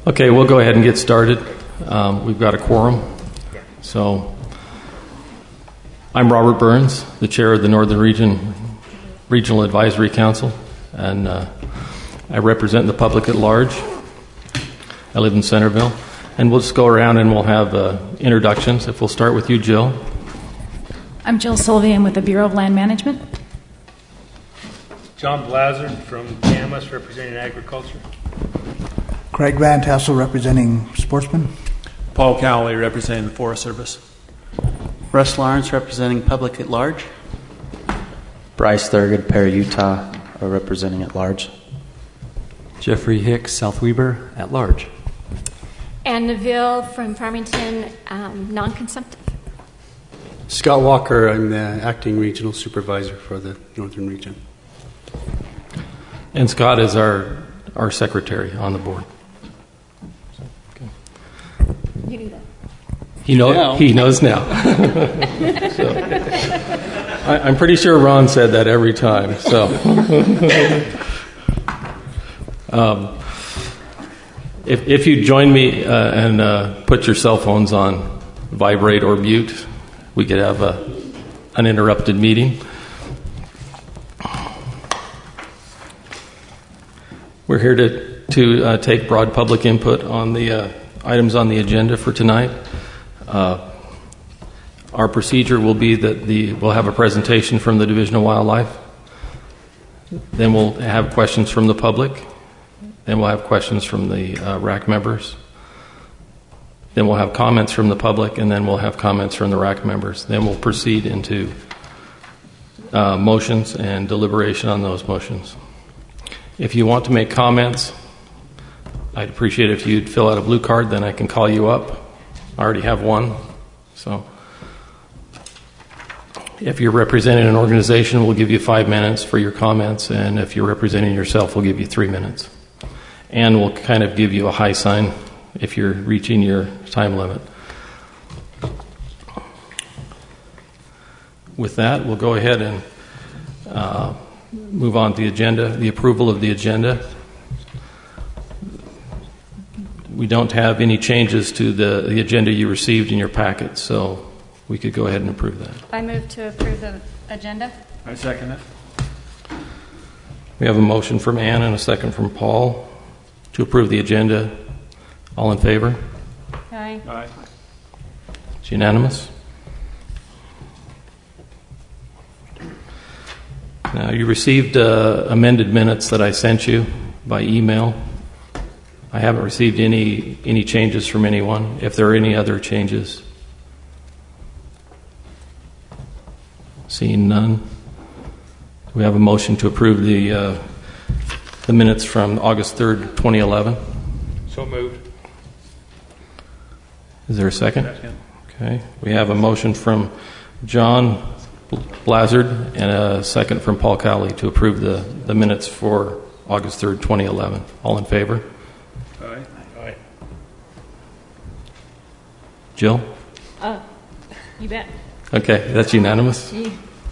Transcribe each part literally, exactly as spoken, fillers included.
Okay, we'll go ahead and get started. Um, we've got a quorum. So I'm Robert Burns, the chair of the Northern Region Regional Advisory Council, and uh, I represent the public at large. I live in Centerville, and we'll just go around and we'll have uh, introductions. If we'll start with you, Jill. I'm Jill Sylvian with the Bureau of Land Management. John Blazard from Camas, representing agriculture. Craig Van Tassel, representing sportsmen. Paul Cowley, representing the Forest Service. Russ Lawrence, representing public at large. Bryce Thurgood, Perry, Utah, representing at large. Jeffrey Hicks, South Weber, at large. Ann Neville from Farmington, um, non-consumptive. Scott Walker, I'm the acting regional supervisor for the Northern Region. And Scott is our, our secretary on the board. Okay. You knew that. He, know, now. he knows now. So, I, I'm pretty sure Ron said that every time. So, um, if, if you join me uh, and uh, put your cell phones on vibrate or mute, we could have a uninterrupted meeting. We're here to, to uh, take broad public input on the uh, items on the agenda for tonight. Uh, our procedure will be that the we'll have a presentation from the Division of Wildlife. Then we'll have questions from the public. Then we'll have questions from the uh, R A C members. Then we'll have comments from the public, and then we'll have comments from the R A C members. Then we'll proceed into uh, motions and deliberation on those motions. If you want to make comments, I'd appreciate it if you'd fill out a blue card, then I can call you up. I already have one. So if you're representing an organization, we'll give you five minutes for your comments, and if you're representing yourself, we'll give you three minutes. And we'll kind of give you a high sign if you're reaching your time limit. With that, we'll go ahead and uh, move on to the agenda, the approval of the agenda. We don't have any changes to the, the agenda you received in your packet, so we could go ahead and approve that. I move to approve the agenda. I second it. We have a motion from Ann and a second from Paul to approve the agenda. All in favor? Aye. Aye. It's unanimous. Now, you received uh, amended minutes that I sent you by email. I haven't received any any changes from anyone. If there are any other changes, seeing none, we have a motion to approve the uh, the minutes from August third, twenty eleven. So moved. Is there a second? Second. Okay. We have a motion from John Blazard and a second from Paul Cowley to approve the, the minutes for August third, twenty eleven. All in favor? Aye. Aye. Jill? Uh, you bet. Okay, that's unanimous. Gee.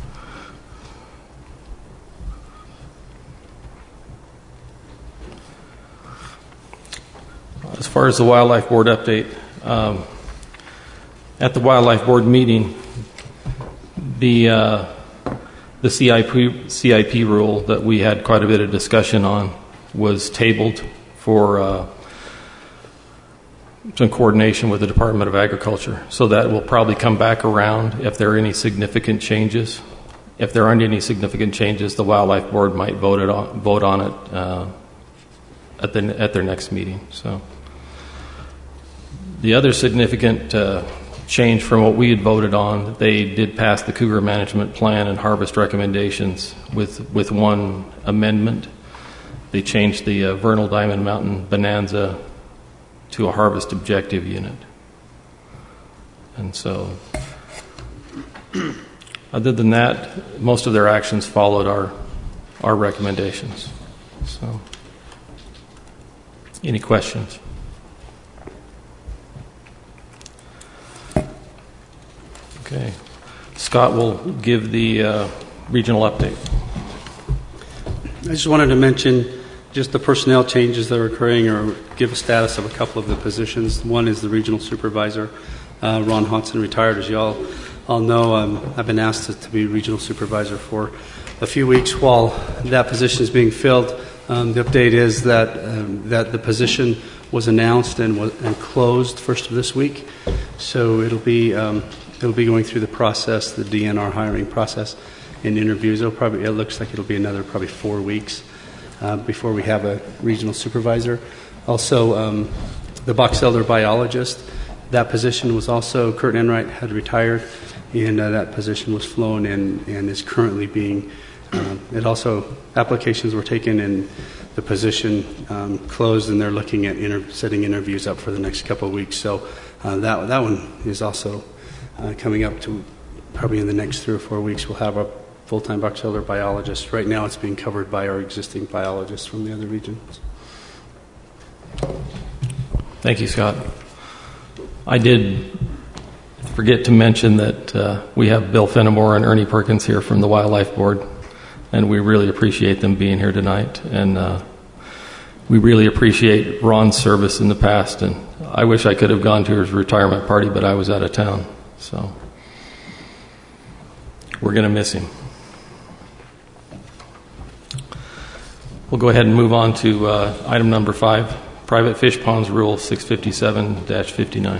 As far as the Wildlife Board update, um, at the Wildlife Board meeting, the uh, the C I P C I P rule that we had quite a bit of discussion on was tabled for uh, some coordination with the Department of Agriculture. So that will probably come back around if there are any significant changes. If there aren't any significant changes, the Wildlife Board might vote it on, vote on it uh, at the at their next meeting. So the other significant uh, change from what we had voted on, they did pass the Cougar Management Plan and harvest recommendations with with one amendment. They changed the uh, Vernal Diamond Mountain Bonanza to a harvest objective unit. And so, other than that, most of their actions followed our our recommendations. So, any questions? Okay. Scott will give the uh, regional update. I just wanted to mention just the personnel changes that are occurring, or give a status of a couple of the positions. One is the regional supervisor. Uh, Ron Hodson retired, as you all, all know. Um, I've been asked to, to be regional supervisor for a few weeks while that position is being filled. Um, the update is that um, that the position was announced and was and closed first of this week, so it'll be um, it'll be going through the process, the D N R hiring process, and interviews. It'll probably it looks like it'll be another probably four weeks uh, before we have a regional supervisor. Also, um, the Box Elder biologist, that position was also Kurt Enright had retired, and uh, that position was flown and and is currently being. Um, it also applications were taken and the position um, closed, and they're looking at inter- setting interviews up for the next couple of weeks. So uh, that that one is also uh, coming up to probably in the next three or four weeks. We'll have a full-time Box Elder biologist. Right now, it's being covered by our existing biologists from the other regions. Thank you, Scott. I did forget to mention that uh, we have Bill Fenimore and Ernie Perkins here from the Wildlife Board. And we really appreciate them being here tonight. And uh, we really appreciate Ron's service in the past. And I wish I could have gone to his retirement party, but I was out of town. So we're going to miss him. We'll go ahead and move on to uh, item number five, Private Fish Ponds Rule six fifty-seven dash fifty-nine.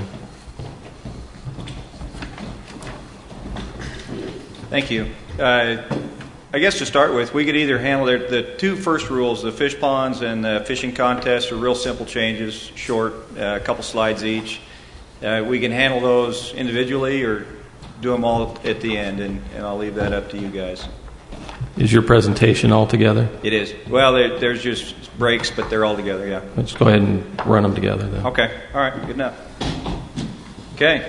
Thank you. Uh, I guess to start with, we could either handle the, the two first rules, the fish ponds and the fishing contests, are real simple changes, short, uh, a couple slides each. Uh, we can handle those individually or do them all at the end, and, and I'll leave that up to you guys. Is your presentation all together? It is. Well, there, there's just breaks, but they're all together, yeah. Let's go ahead and run them together then. Okay. All right. Good enough. Okay.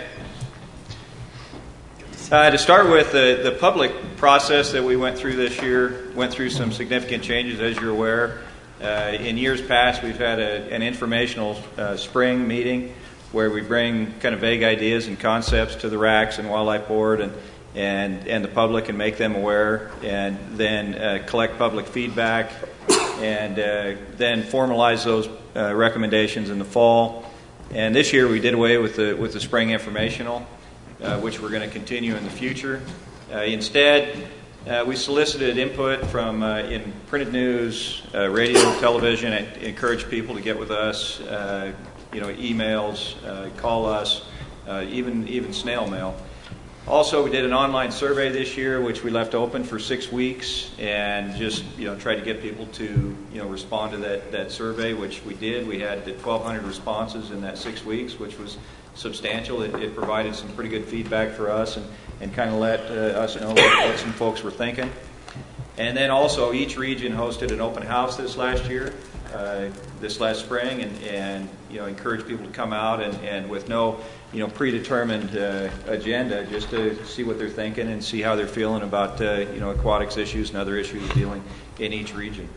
Uh, to start with, the, the public process that we went through this year went through some significant changes, as you're aware. Uh, in years past, we've had a, an informational uh, spring meeting where we bring kind of vague ideas and concepts to the R A Cs and Wildlife Board and, and, and the public and make them aware, and then uh, collect public feedback, and uh, then formalize those uh, recommendations in the fall. And this year we did away with the, with the spring informational. Uh, which we're going to continue in the future. Uh, instead, uh, we solicited input from uh, in printed news, uh, radio, television, and encouraged people to get with us. Uh, you know, emails, uh, call us, uh, even even snail mail. Also, we did an online survey this year, which we left open for six weeks, and just you know tried to get people to you know respond to that that survey, which we did. We had twelve hundred responses in that six weeks, which was substantial. It, it provided some pretty good feedback for us and, and kind of let uh, us know what, what some folks were thinking. And then also each region hosted an open house this last year, uh, this last spring, and, and you know encouraged people to come out and, and with no you know predetermined uh, agenda, just to see what they're thinking and see how they're feeling about uh, you know aquatics issues and other issues dealing in each region.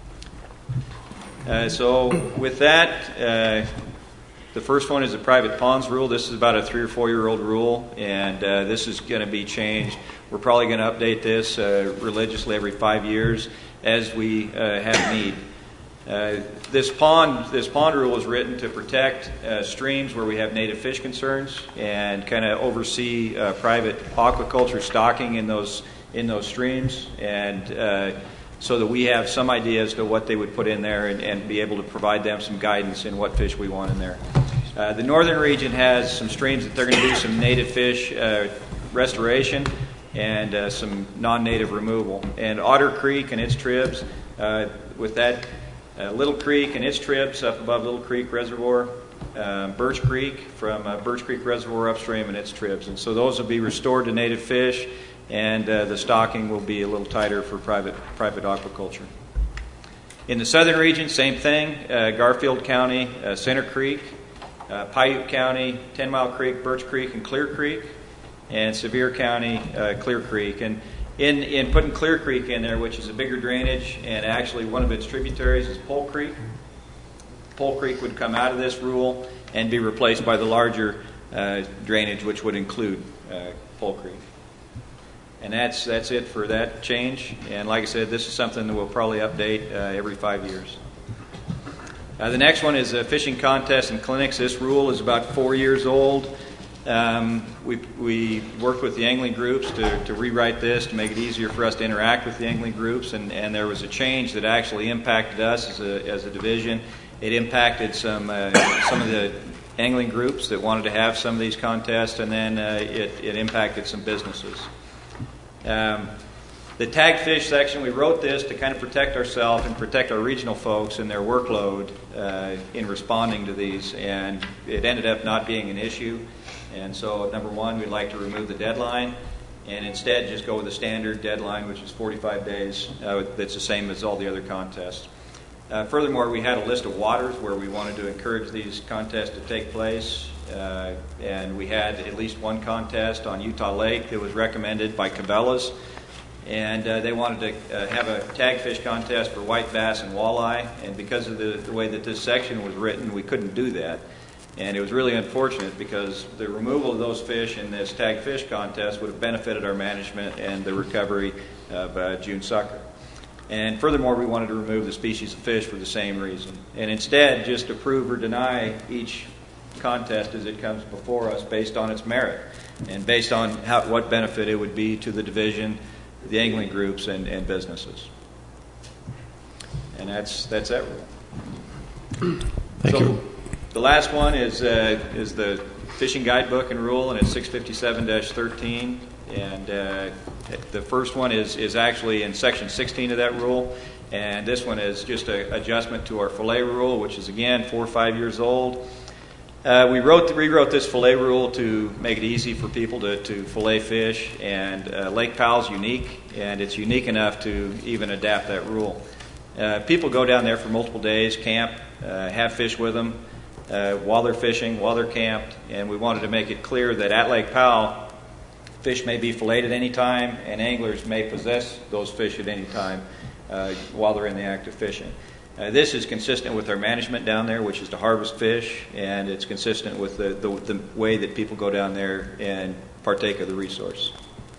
Uh, so with that. Uh, The first one is the private ponds rule. This is about a three or four year old rule, and uh, this is going to be changed. We're probably going to update this uh, religiously every five years as we uh, have need. Uh, this pond, this pond rule is written to protect uh, streams where we have native fish concerns and kind of oversee uh, private aquaculture stocking in those in those streams, and uh, so that we have some idea as to what they would put in there and, and be able to provide them some guidance in what fish we want in there. Uh, the northern region has some streams that they're going to do some native fish uh, restoration and uh, some non-native removal. And Otter Creek and its tribs, uh, with that uh, Little Creek and its tribs up above Little Creek Reservoir, uh, Birch Creek from uh, Birch Creek Reservoir upstream and its tribs. And so those will be restored to native fish, and uh, the stocking will be a little tighter for private private aquaculture. In the southern region, same thing, uh, Garfield County, uh, Center Creek, uh, Paiute County, Ten Mile Creek, Birch Creek, and Clear Creek, and Sevier County, uh, Clear Creek. And in, in putting Clear Creek in there, which is a bigger drainage, and actually one of its tributaries is Pole Creek. Pole Creek would come out of this rule and be replaced by the larger uh, drainage, which would include uh, Pole Creek. And that's that's it for that change. And like I said, this is something that we'll probably update uh, every five years. Uh, the next one is uh, fishing contests and clinics. This rule is about four years old. Um, we, we worked with the angling groups to, to rewrite this to make it easier for us to interact with the angling groups, and, and there was a change that actually impacted us as a, as a division. It impacted some uh, some of the angling groups that wanted to have some of these contests, and then uh, it, it impacted some businesses. Um, the tagged fish section, we wrote this to kind of protect ourselves and protect our regional folks and their workload uh, in responding to these, and it ended up not being an issue. And so, number one, we'd like to remove the deadline and instead just go with the standard deadline, which is forty-five days. Uh, that's the same as all the other contests. Uh, furthermore, we had a list of waters where we wanted to encourage these contests to take place, uh, and we had at least one contest on Utah Lake that was recommended by Cabela's, and uh, they wanted to uh, have a tag fish contest for white bass and walleye, and because of the, the way that this section was written, we couldn't do that. And it was really unfortunate because the removal of those fish in this tag fish contest would have benefited our management and the recovery of uh, June sucker. And furthermore, we wanted to remove the species of fish for the same reason. And instead, just approve or deny each contest as it comes before us based on its merit and based on how, what benefit it would be to the division, the angling groups, and, and businesses. And that's that's that rule. Thank so, you. The last one is uh, is the fishing guidebook and rule, and it's six fifty-seven dash thirteen. And uh, the first one is, is actually in section sixteen of that rule, and this one is just an adjustment to our fillet rule, which is again four or five years old. Uh, we wrote rewrote this fillet rule to make it easy for people to, to fillet fish, and uh, Lake Powell's unique, and it's unique enough to even adapt that rule. Uh, people go down there for multiple days, camp, uh, have fish with them uh, while they're fishing, while they're camped, and we wanted to make it clear that at Lake Powell, fish may be filleted at any time, and anglers may possess those fish at any time uh, while they're in the act of fishing. Uh, this is consistent with our management down there, which is to harvest fish, and it's consistent with the, the, the way that people go down there and partake of the resource.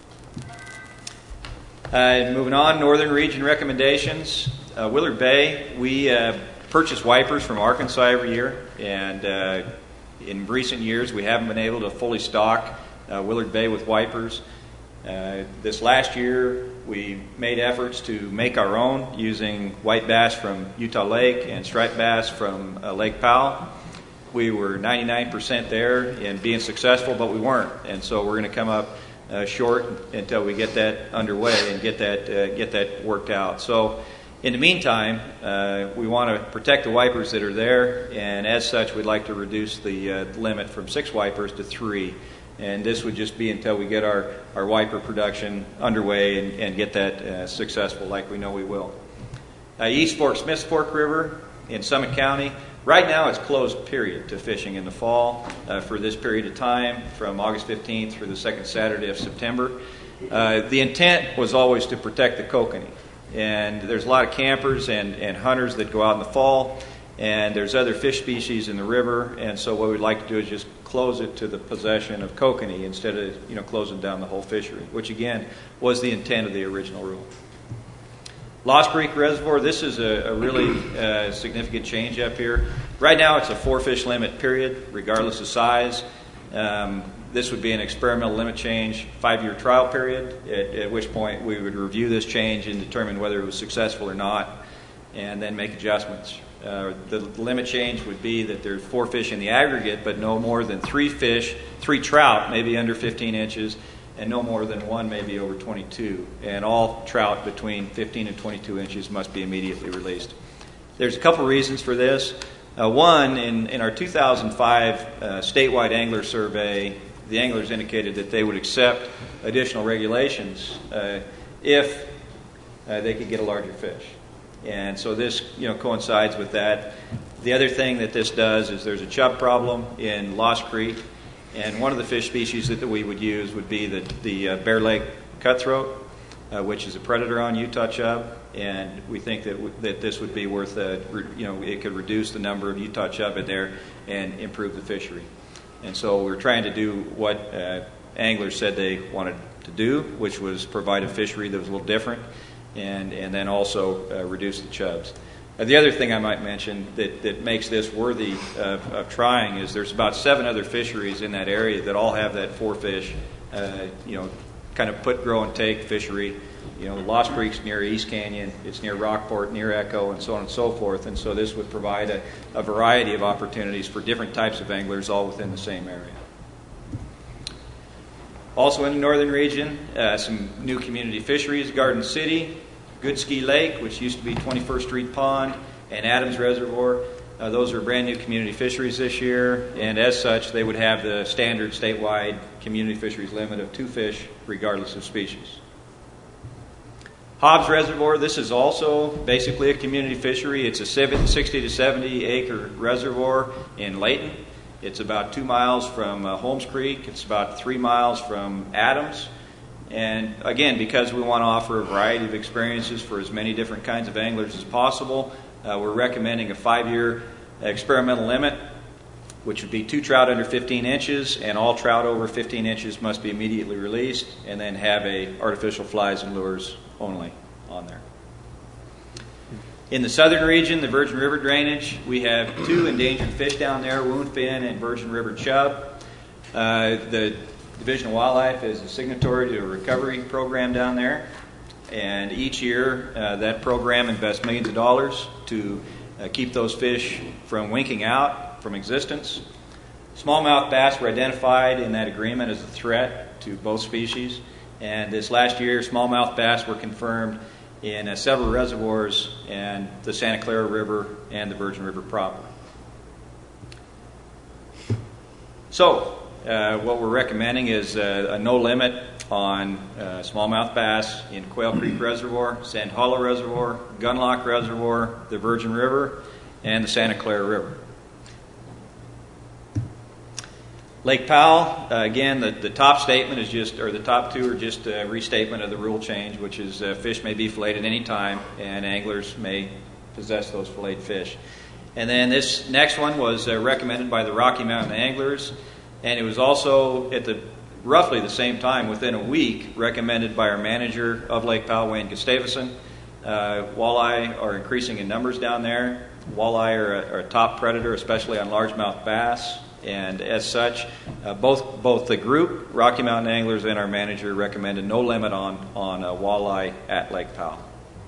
Uh, moving on, Northern Region recommendations. Uh, Willard Bay, we uh, purchase wipers from Arkansas every year, and uh, in recent years we haven't been able to fully stock uh, Willard Bay with wipers. Uh, this last year we made efforts to make our own using white bass from Utah Lake and striped bass from uh, Lake Powell. We were ninety-nine percent there in being successful, but we weren't, and so we're going to come up uh, short until we get that underway and get that uh, get that worked out. So in the meantime, uh, we want to protect the wipers that are there, and as such we'd like to reduce the uh, limit from six wipers to three. And this would just be until we get our, our wiper production underway and, and get that uh, successful like we know we will. Uh, East Fork, Smiths Fork River in Summit County, right now it's closed period to fishing in the fall uh, for this period of time from August fifteenth through the second Saturday of September. Uh, the intent was always to protect the kokanee. And there's a lot of campers and, and hunters that go out in the fall, and there's other fish species in the river, and so what we'd like to do is just close it to the possession of kokanee instead of you know closing down the whole fishery, which again was the intent of the original rule. Lost Creek Reservoir, this is a, a really uh, significant change up here. Right now it's a four fish limit period, regardless of size. Um, this would be an experimental limit change, five-year trial period, at, at which point we would review this change and determine whether it was successful or not, and then make adjustments. Uh, the limit change would be that there's four fish in the aggregate, but no more than three fish, three trout, maybe under fifteen inches, and no more than one, maybe over twenty-two. And all trout between fifteen and twenty-two inches must be immediately released. There's a couple reasons for this. Uh, one, in, in our two thousand five uh, statewide angler survey, the anglers indicated that they would accept additional regulations uh, if uh, they could get a larger fish. And so this, you know, coincides with that. The other thing that this does is there's a chub problem in Lost Creek, and one of the fish species that, that we would use would be the, the uh, Bear Lake cutthroat, uh, which is a predator on Utah chub, and we think that w- that this would be worth, uh, re- you know, it could reduce the number of Utah chub in there and improve the fishery. And so we're trying to do what uh, anglers said they wanted to do, which was provide a fishery that was a little different, and, and then also uh, reduce the chubs. Uh, the other thing I might mention that, that makes this worthy of, of trying is there's about seven other fisheries in that area that all have that four fish, uh, you know, kind of put, grow, and take fishery. You know, Lost Creek's near East Canyon, it's near Rockport, near Echo, and so on and so forth. And so this would provide a, a variety of opportunities for different types of anglers all within the same area. Also in the northern region, uh, some new community fisheries, Garden City, Goodski Lake, which used to be twenty-first Street Pond, and Adams Reservoir. Uh, those are brand new community fisheries this year, and as such, they would have the standard statewide community fisheries limit of two fish, regardless of species. Hobbs Reservoir, this is also basically a community fishery. It's a sixty to seventy acre reservoir in Layton. It's about two miles from uh, Holmes Creek. It's about three miles from Adams. And again, because we want to offer a variety of experiences for as many different kinds of anglers as possible, uh, we're recommending a five-year experimental limit, which would be two trout under fifteen inches, and all trout over fifteen inches must be immediately released, and then have a artificial flies and lures only on there. In the southern region, the Virgin River drainage, we have two endangered fish down there, woundfin and Virgin River chub. Uh, the Division of Wildlife is a signatory to a recovery program down there, and each year uh, that program invests millions of dollars to uh, keep those fish from winking out from existence. Smallmouth bass were identified in that agreement as a threat to both species, and this last year smallmouth bass were confirmed in uh, several reservoirs and the Santa Clara River and the Virgin River proper. So uh, what we're recommending is uh, a no limit on uh, smallmouth bass in Quail Creek Reservoir, Sand Hollow Reservoir, Gunlock Reservoir, the Virgin River, and the Santa Clara River. Lake Powell, uh, again, the, the top statement is just, or the top two are just a restatement of the rule change, which is uh, fish may be filleted any time, and anglers may possess those filleted fish. And then this next one was uh, recommended by the Rocky Mountain Anglers, and it was also at the roughly the same time, within a week, recommended by our manager of Lake Powell, Wayne Gustavson. Uh, walleye are increasing in numbers down there. Walleye are a, are a top predator, especially on largemouth bass. And as such, uh, both both the group, Rocky Mountain Anglers, and our manager recommended no limit on, on uh, walleye at Lake Powell.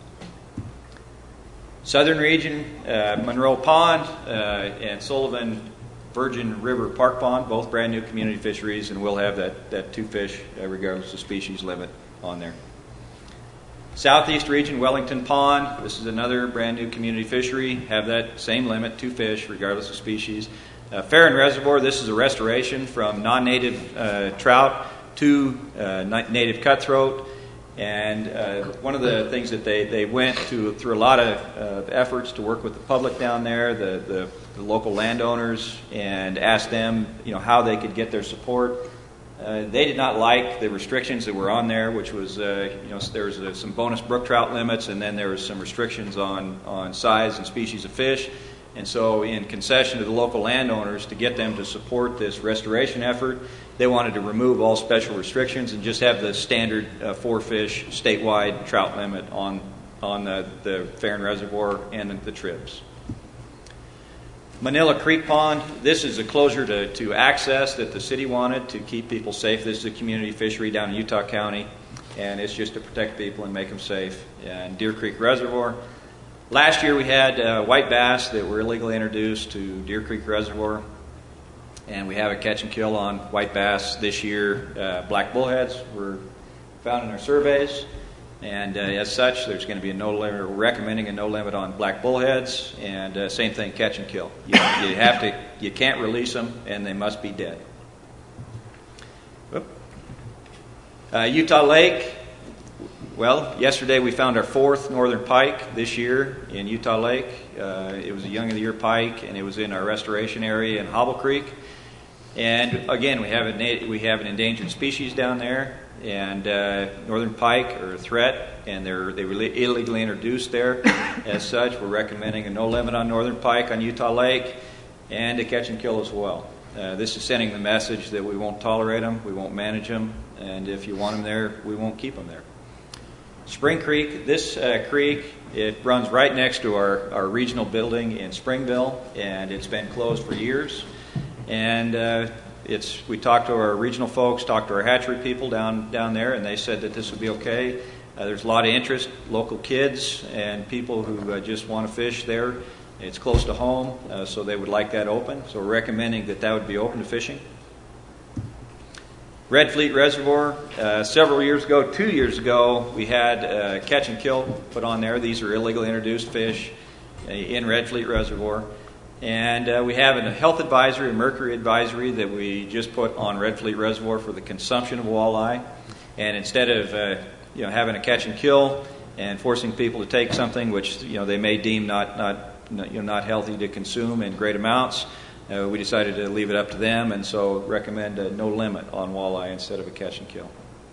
Southern region, uh, Monroe Pond uh, and Sullivan Virgin River Park Pond, both brand new community fisheries, and we'll have that, that two fish uh, regardless of species limit on there. Southeast region, Wellington Pond, this is another brand new community fishery, have that same limit, two fish regardless of species. Uh, Farron Reservoir, this is a restoration from non-native uh, trout to uh, native cutthroat. And uh, one of the things that they, they went to through a lot of uh, efforts to work with the public down there, the, the, the local landowners, and asked them, you know, how they could get their support. Uh, they did not like the restrictions that were on there, which was, uh, you know, there was uh, some bonus brook trout limits, and then there was some restrictions on, on size and species of fish. And so in concession to the local landowners to get them to support this restoration effort, they wanted to remove all special restrictions and just have the standard uh, four fish statewide trout limit on, on the, the Farron Reservoir and the, the trips. Manila Creek Pond, this is a closure to, to access that the city wanted to keep people safe. This is a community fishery down in Utah County, and it's just to protect people and make them safe. And Deer Creek Reservoir. Last year we had uh, white bass that were illegally introduced to Deer Creek Reservoir, and we have a catch and kill on white bass this year. Uh, black bullheads were found in our surveys, and uh, as such there's going to be a no limit, we're recommending a no limit on black bullheads, and uh, same thing, catch and kill. You, you have to, you can't release them, and they must be dead. Uh, Utah Lake. Well, yesterday we found our fourth northern pike this year in Utah Lake. Uh, it was a young of the year pike, and it was in our restoration area in Hobble Creek. And again, we have a nat- we have an endangered species down there, and uh, northern pike are a threat, and they're they were illegally introduced there. As such, we're recommending a no limit on northern pike on Utah Lake, and a catch and kill as well. Uh, this is sending the message that we won't tolerate them, we won't manage them, and if you want them there, we won't keep them there. Spring Creek, this uh, creek, it runs right next to our, our regional building in Springville, and it's been closed for years. And uh, it's we talked to our regional folks, talked to our hatchery people down down there, and they said that this would be okay. Uh, there's a lot of interest, local kids and people who uh, just want to fish there. It's close to home, uh, so they would like that open. So we're recommending that that would be open to fishing. Red Fleet Reservoir, uh, several years ago, two years ago, we had uh, catch and kill put on there. These are illegally introduced fish uh, in Red Fleet Reservoir. And uh, we have a health advisory, a mercury advisory that we just put on Red Fleet Reservoir for the consumption of walleye. And instead of uh, you know having a catch and kill and forcing people to take something which you know they may deem not not you know not healthy to consume in great amounts, uh, we decided to leave it up to them, and so recommend uh, no limit on walleye instead of a catch and kill.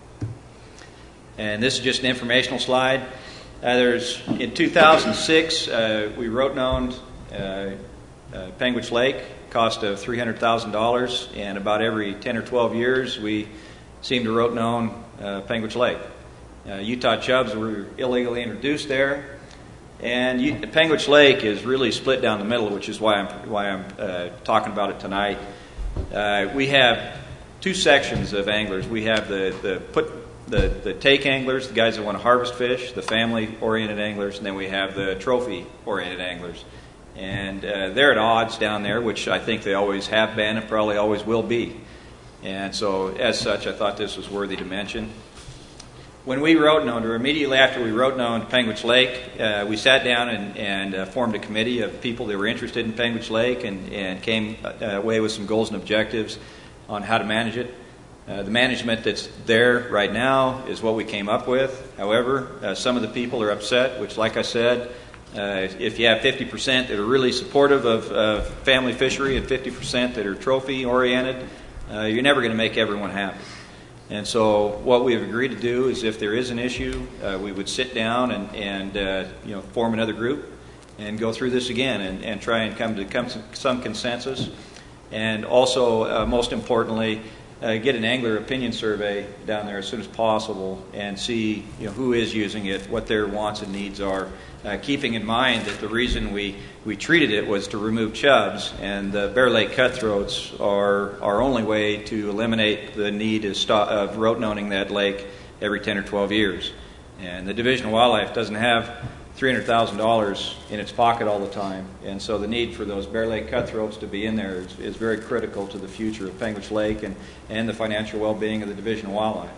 And this is just an informational slide. Uh, there's in two thousand six uh, we road known. Uh, Uh, Panguitch Lake, cost of three hundred thousand dollars, and about every ten or twelve years we seem to rote known uh, Panguitch Lake. Uh, Utah chubs were illegally introduced there, and U- Panguitch Lake is really split down the middle, which is why I'm why I'm uh, talking about it tonight. Uh, we have two sections of anglers. We have the the put the the take anglers, the guys that want to harvest fish, the family-oriented anglers, and then we have the trophy-oriented anglers. And uh, they're at odds down there, which I think they always have been and probably always will be. And so, as such, I thought this was worthy to mention. When we road known, or immediately after we road known Panguitch Lake, uh, we sat down and, and uh, formed a committee of people that were interested in Panguitch Lake and, and came uh, away with some goals and objectives on how to manage it. Uh, the management that's there right now is what we came up with. However, uh, some of the people are upset, which, like I said, Uh, if you have fifty percent that are really supportive of uh, family fishery and fifty percent that are trophy oriented, uh, you're never going to make everyone happy. And so what we've agreed to do is if there is an issue, uh, we would sit down and, and uh, you know, form another group and go through this again and, and try and come to come to some consensus. And also, uh, most importantly, uh, get an angler opinion survey down there as soon as possible and see you know, who is using it, what their wants and needs are. Uh, keeping in mind that the reason we, we treated it was to remove chubs, and the Bear Lake cutthroats are our only way to eliminate the need of, stop, of rote knowning that lake every ten or twelve years. And the Division of Wildlife doesn't have three hundred thousand dollars in its pocket all the time, and so the need for those Bear Lake cutthroats to be in there is, is very critical to the future of Panguitch Lake and, and the financial well-being of the Division of Wildlife.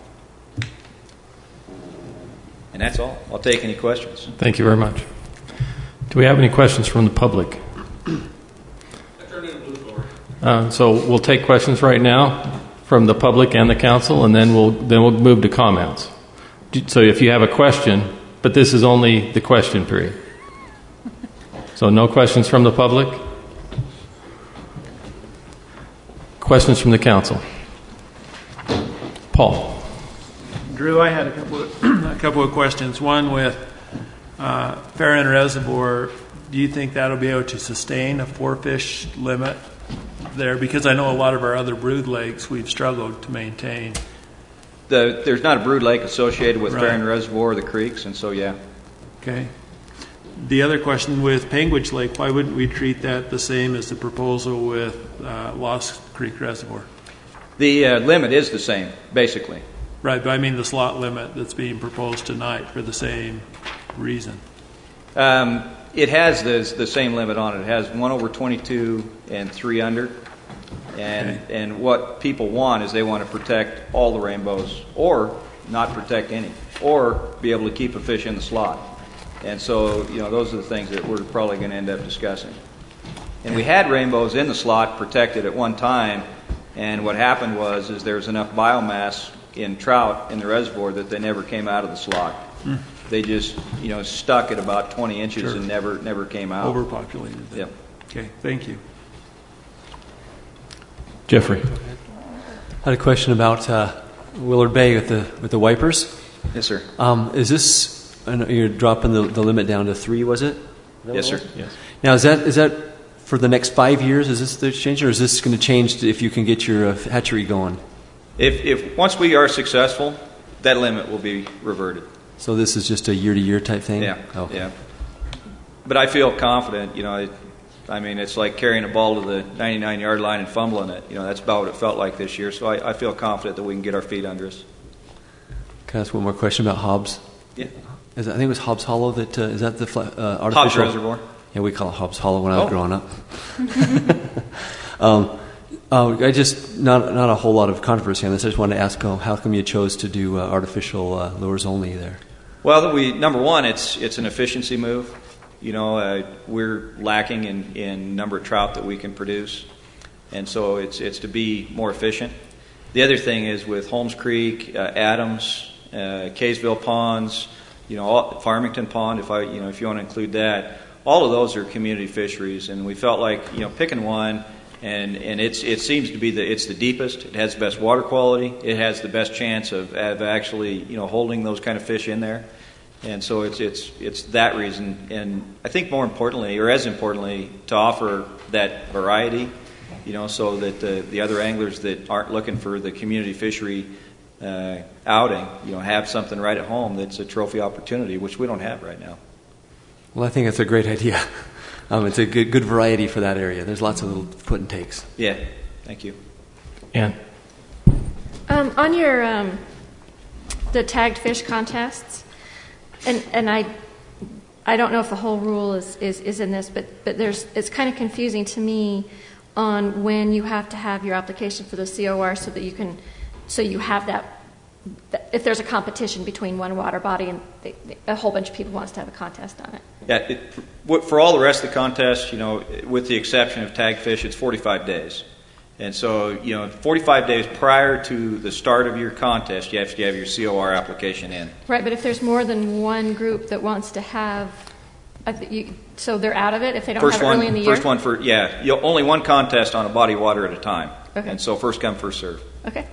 And that's all. I'll take any questions. Thank you very much. Do we have any questions from the public? Uh, so we'll take questions right now from the public and the council, and then we'll then we'll move to comments. So if you have a question, but this is only the question period. So no questions from the public? Questions from the council? Paul. Drew, I had a couple of, a couple of questions. One with uh, Farron Reservoir, do you think that'll be able to sustain a four-fish limit there? Because I know a lot of our other brood lakes we've struggled to maintain. The, there's not a brood lake associated with Right. Farron Reservoir or the creeks, and so yeah. Okay. The other question with Panguitch Lake, why wouldn't we treat that the same as the proposal with uh, Lost Creek Reservoir? The uh, limit is the same, basically. Right, but I mean the slot limit that's being proposed tonight for the same reason. Um, it has the, the same limit on it. It has one over twenty-two and three under. And Okay. and what people want is they want to protect all the rainbows or not protect any or be able to keep a fish in the slot. And so, you know, those are the things that we're probably going to end up discussing. And we had rainbows in the slot protected at one time, and what happened was is there was enough biomass in trout in the reservoir that they never came out of the slot. Mm. They just, you know, stuck at about twenty inches Sure. and never never came out. Overpopulated. Then. Yep. Okay, thank you. Jeffrey. I had a question about uh, Willard Bay with the with the wipers. Yes, sir. Um, is this, I know you're dropping the, the limit down to three, was it? Yes, sir. Yes. Now, is that is that for the next five years? Is this the change, or is this going to change if you can get your uh, hatchery going? If, if once we are successful, that limit will be reverted. So this is just a year-to-year type thing? Yeah, okay. yeah. But I feel confident, you know, I, I mean, it's like carrying a ball to the ninety-nine-yard line and fumbling it. You know, that's about what it felt like this year. So I, I feel confident that we can get our feet under us. Can I ask one more question about Hobbs? Yeah. Is that, I think it was Hobbs Hollow. That uh, is that the fla- uh, artificial Hobbs Reservoir. Yeah, we call it Hobbs Hollow when I was Oh. growing up. um, uh, I just not not a whole lot of controversy on this. I just wanted to ask, oh, how come you chose to do uh, artificial uh, lures only there? Well, we number one, it's it's an efficiency move. You know, uh, we're lacking in, in number of trout that we can produce, and so it's it's to be more efficient. The other thing is with Holmes Creek, uh, Adams, uh, Kaysville ponds, you know, all, Farmington Pond. If I you know if you want to include that, all of those are community fisheries, and we felt like you know picking one, and and it's it seems to be the it's the deepest. It has the best water quality. It has the best chance of, of actually you know holding those kind of fish in there. And so it's it's it's that reason, and I think more importantly, or as importantly, to offer that variety, you know, so that the the other anglers that aren't looking for the community fishery uh, outing, you know, have something right at home that's a trophy opportunity, which we don't have right now. Well, I think it's a great idea. Um, it's a good good variety for that area. There's lots of little put and takes. Yeah, thank you. Ann? Um, on your um, the tagged fish contests. And and I I don't know if the whole rule is, is, is in this, but, but there's it's kind of confusing to me on when you have to have your application for the C O R so that you can so you have that if there's a competition between one water body and they, a whole bunch of people wants to have a contest on it. Yeah, it, for all the rest of the contests, you know, with the exception of tagged fish, it's forty-five days. And so, you know, forty-five days prior to the start of your contest, you have to have your C O R application in. Right, but if there's more than one group that wants to have, I th- you, so they're out of it if they don't First have it one, early in the year? First one for, yeah, you only one contest on a body of water at a time. Okay. And so first come, first serve. Okay.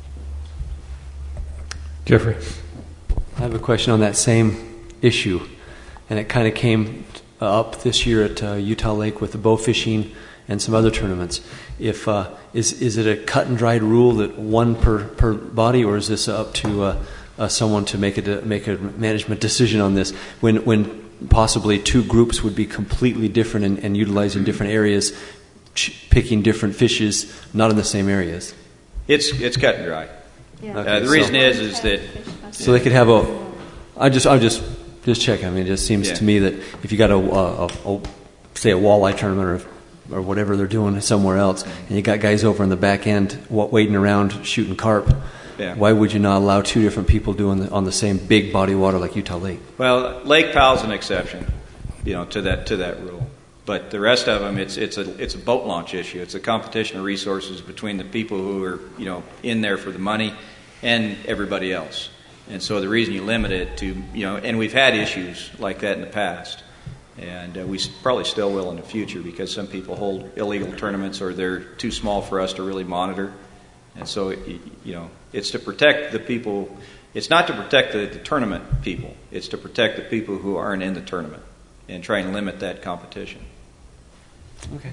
Jeffrey? I have a question on that same issue, and it kind of came up this year at uh, Utah Lake with the bow fishing and some other tournaments. If uh, is is it a cut and dried rule that one per, per body, or is this up to uh, uh, someone to make a de- make a management decision on this? When when possibly two groups would be completely different and, and utilizing different areas, ch- picking different fishes, not in the same areas. It's it's cut and dry. Yeah. Uh, the reason so, is is that so they could have a. I just I just just checking. I mean, it just seems Yeah. to me that if you got a, a, a, a say a walleye tournament or or whatever they're doing somewhere else, and you got guys over in the back end waiting around shooting carp, Yeah. why would you not allow two different people doing the, on the same big body of water like Utah Lake? Well, Lake Powell's an exception, you know, to that to that rule. But the rest of them, it's it's a it's a boat launch issue. It's a competition of resources between the people who are you know in there for the money and everybody else. And so the reason you limit it to you know, and we've had issues like that in the past. And uh, we probably still will in the future because some people hold illegal tournaments or they're too small for us to really monitor. And so, you know, it's to protect the people. It's not to protect the, the tournament people. It's to protect the people who aren't in the tournament and try and limit that competition. Okay.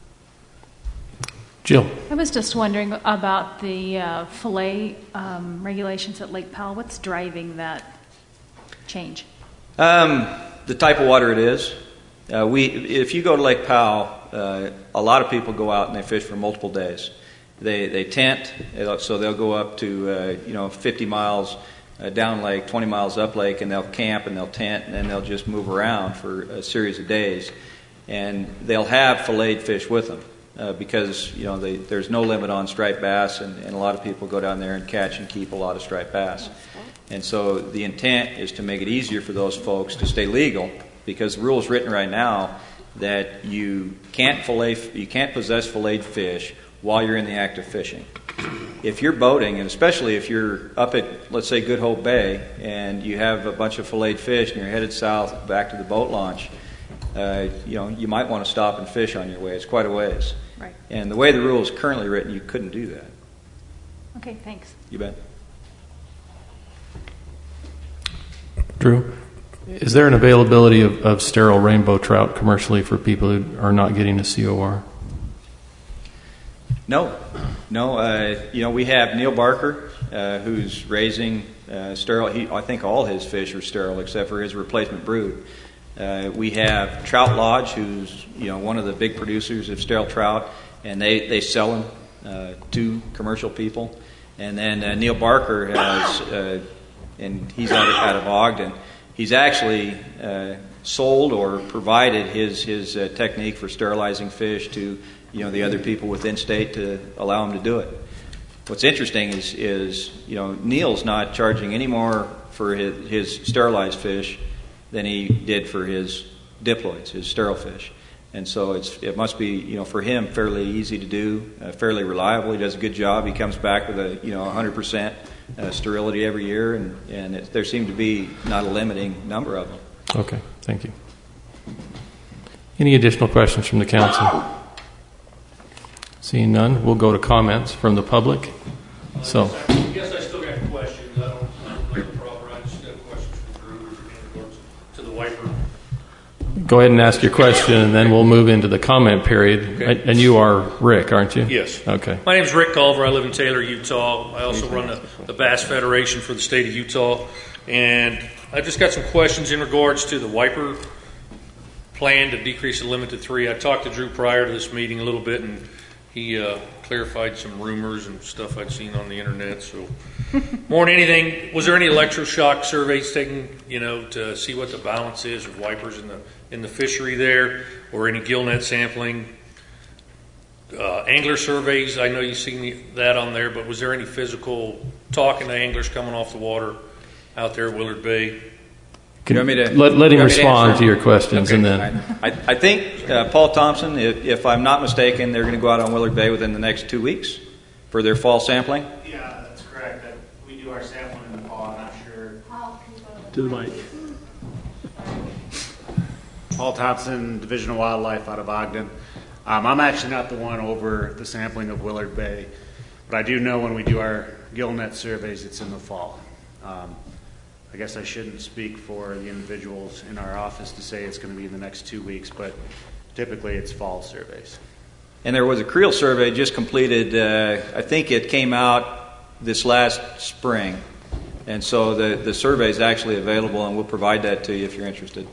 Jill? I was just wondering about the uh, fillet um, regulations at Lake Powell. What's driving that change? Um, the type of water it is. Uh, we, if you go to Lake Powell, uh, a lot of people go out and they fish for multiple days. They they tent, so they'll go up to uh, you know fifty miles uh, down lake, twenty miles up lake, and they'll camp and they'll tent, and then they'll just move around for a series of days, and they'll have filleted fish with them uh, because you know they, there's no limit on striped bass, and, and a lot of people go down there and catch and keep a lot of striped bass. And so the intent is to make it easier for those folks to stay legal, because the rule is written right now that you can't fillet, you can't possess filleted fish while you're in the act of fishing. If you're boating, and especially if you're up at, let's say, Good Hope Bay, and you have a bunch of filleted fish and you're headed south back to the boat launch, uh, you know, you might want to stop and fish on your way. It's quite a ways. Right. And the way the rule is currently written, you couldn't do that. Okay, thanks. You bet. Drew? Is there an availability of, of sterile rainbow trout commercially for people who are not getting a C O R? No, no. Uh, you know, we have Neil Barker, uh, who's raising uh, sterile. He, I think all his fish are sterile except for his replacement brood. Uh, we have Trout Lodge, who's you know one of the big producers of sterile trout, and they they sell them uh, to commercial people. And then uh, Neil Barker has, uh, and he's out of, out of Ogden. He's actually uh, sold or provided his his uh, technique for sterilizing fish to you know the other people within state to allow them to do it. What's interesting is is you know Neil's not charging any more for his, his sterilized fish than he did for his diploids, his sterile fish, and so it's it must be you know for him fairly easy to do, uh, fairly reliable. He does a good job. He comes back with a you know one hundred percent uh, sterility every year, and and it, there seem to be not a limiting number of them. Okay, thank you. Any additional questions from the council? Seeing none, we'll go to comments from the public. So, I guess I still got questions. I don't, I don't have a problem. I just have questions for Drew in regards to the wiper. go ahead and ask your question, and then we'll move into the comment period. Okay. And you are Rick, aren't you? Yes. Okay. My name is Rick Culver. I live in Taylor, Utah. I also run the, the Bass Federation for the state of Utah. And I just got some questions in regards to the wiper plan to decrease the limit to three. I talked to Drew prior to this meeting a little bit, and he uh, clarified some rumors and stuff I'd seen on the internet. So, more than anything, was there any electroshock surveys taken, you know, to see what the balance is of wipers in the in the fishery there, or any gill net sampling? Uh, angler surveys, I know you've seen that on there, but was there any physical talking to anglers coming off the water out there at Willard Bay? You want me to, let, let him you want me to respond answer? to your questions, Okay. and then I, I think uh, Paul Thompson, if, if I'm not mistaken, they're going to go out on Willard Bay within the next two weeks for their fall sampling. Yeah, that's correct. That we do our sampling in the fall. I'm not sure. To the mic. Paul Thompson, Division of Wildlife out of Ogden. Um, I'm actually not the one over the sampling of Willard Bay, but I do know when we do our gill net surveys, it's in the fall. Um, I guess I shouldn't speak for the individuals in our office to say it's going to be in the next two weeks, but typically it's fall surveys. And there was a creel survey just completed. Uh, I think it came out this last spring. And so the, the survey is actually available, and we'll provide that to you if you're interested.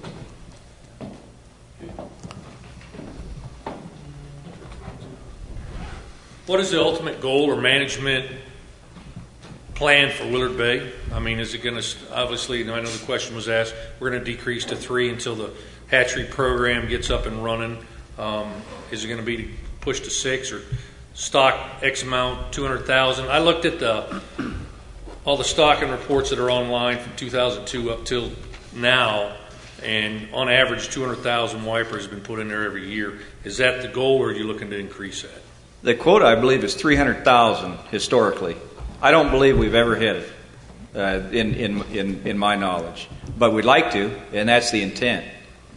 What is the ultimate goal or management plan for Willard Bay? I mean, is it going to, obviously, I know the question was asked, we're going to decrease to three until the hatchery program gets up and running. Um, is it going to be pushed to six or stock X amount, two hundred thousand? I looked at the all the stocking reports that are online from two thousand two up till now, and on average, two hundred thousand wipers have been put in there every year. Is that the goal, or are you looking to increase that? The quota, I believe, is three hundred thousand historically. I don't believe we've ever hit it uh, in, in, in, in my knowledge. But we'd like to, and that's the intent.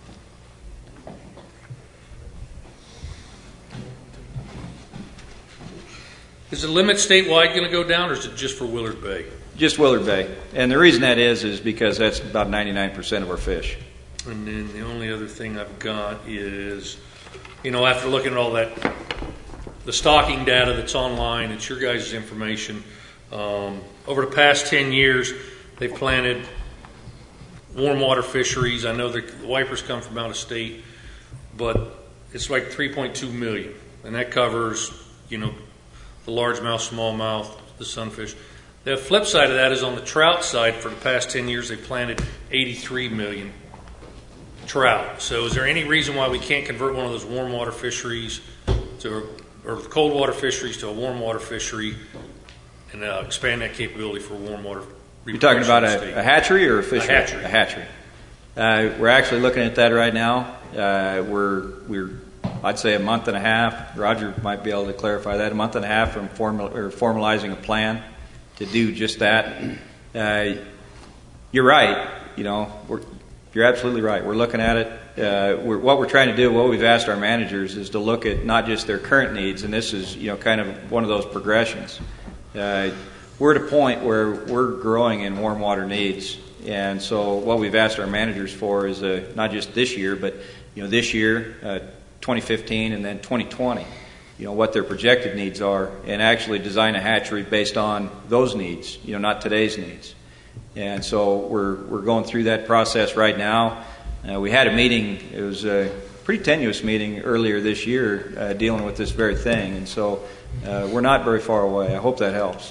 Is the limit statewide going to go down, or is it just for Willard Bay? Just Willard Bay. And the reason that is is because that's about ninety-nine percent of our fish. And then the only other thing I've got is, you know, after looking at all that, the stocking data that's online, it's your guys' information. Um, over the past ten years, they've planted warm water fisheries. I know the wipers come from out of state, but it's like three point two million. And that covers, you know, the largemouth, smallmouth, the sunfish. The flip side of that is on the trout side. For the past ten years, they planted eighty-three million trout. So is there any reason why we can't convert one of those warm water fisheries to, or cold water fisheries to a warm water fishery and uh, expand that capability for warm water? You're talking about a, a hatchery or a fishery? A hatchery. A hatchery. Uh, we're actually looking at that right now. Uh, we're we're I'd say a month and a half. Roger might be able to clarify that. A month and a half from formal, or formalizing a plan to do just that. Uh, you're right. You know, we're, you're absolutely right. We're looking at it. Uh, we're, what we're trying to do, what we've asked our managers, is to look at not just their current needs, and this is, you know, kind of one of those progressions. Uh, we're at a point where we're growing in warm water needs, and so what we've asked our managers for is uh, not just this year, but you know, this year, uh, twenty fifteen, and then twenty twenty, you know, what their projected needs are, and actually design a hatchery based on those needs, you know, not today's needs. And so we're we're going through that process right now. Uh, we had a meeting. It was a pretty tenuous meeting earlier this year uh, dealing with this very thing, and so uh, we're not very far away. I hope that helps.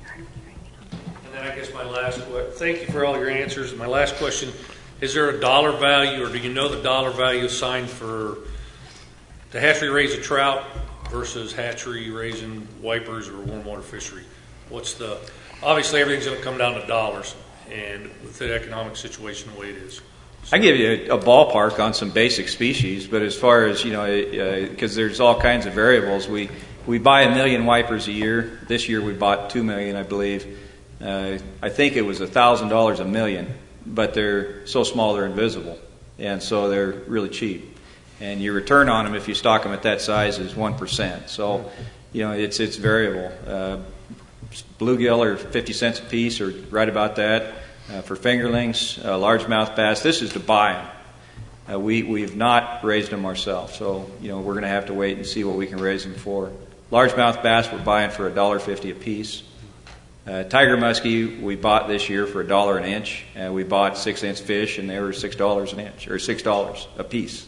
And then I guess my last que- thank you for all your answers. My last question: is there a dollar value, or do you know the dollar value assigned for the hatchery raise of trout versus hatchery raising wipers or warm water fishery? What's the obviously everything's going to come down to dollars, and with the economic situation the way it is. I give you a, a ballpark on some basic species, but as far as, you know, because uh, there's all kinds of variables, we we buy a million wipers a year. This year we bought two million, I believe. Uh, I think it was a thousand dollars a million, but they're so small they're invisible, and so they're really cheap. And your return on them, if you stock them at that size, is one percent. So, you know, it's it's variable. Uh, bluegill are fifty cents a piece, or right about that. Uh, for fingerlings, uh, largemouth bass, this is to buy them. Uh, we, we've not raised them ourselves, so, you know, we're going to have to wait and see what we can raise them for. Largemouth bass we're buying for one dollar fifty a piece. Uh, tiger muskie we bought this year for a dollar an inch. Uh, we bought six-inch fish, and they were six dollars an inch, or six dollars a piece.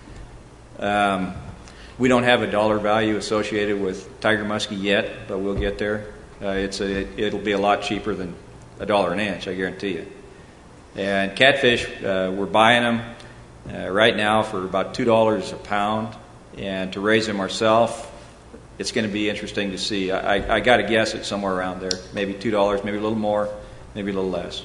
Um, we don't have a dollar value associated with tiger muskie yet, but we'll get there. Uh, it's a, it, it'll be a lot cheaper than a dollar an inch, I guarantee you. And catfish, uh, we're buying them uh, right now for about two dollars a pound, and to raise them ourselves, it's going to be interesting to see. I, I, I got to guess it's somewhere around there, maybe two dollars, maybe a little more, maybe a little less.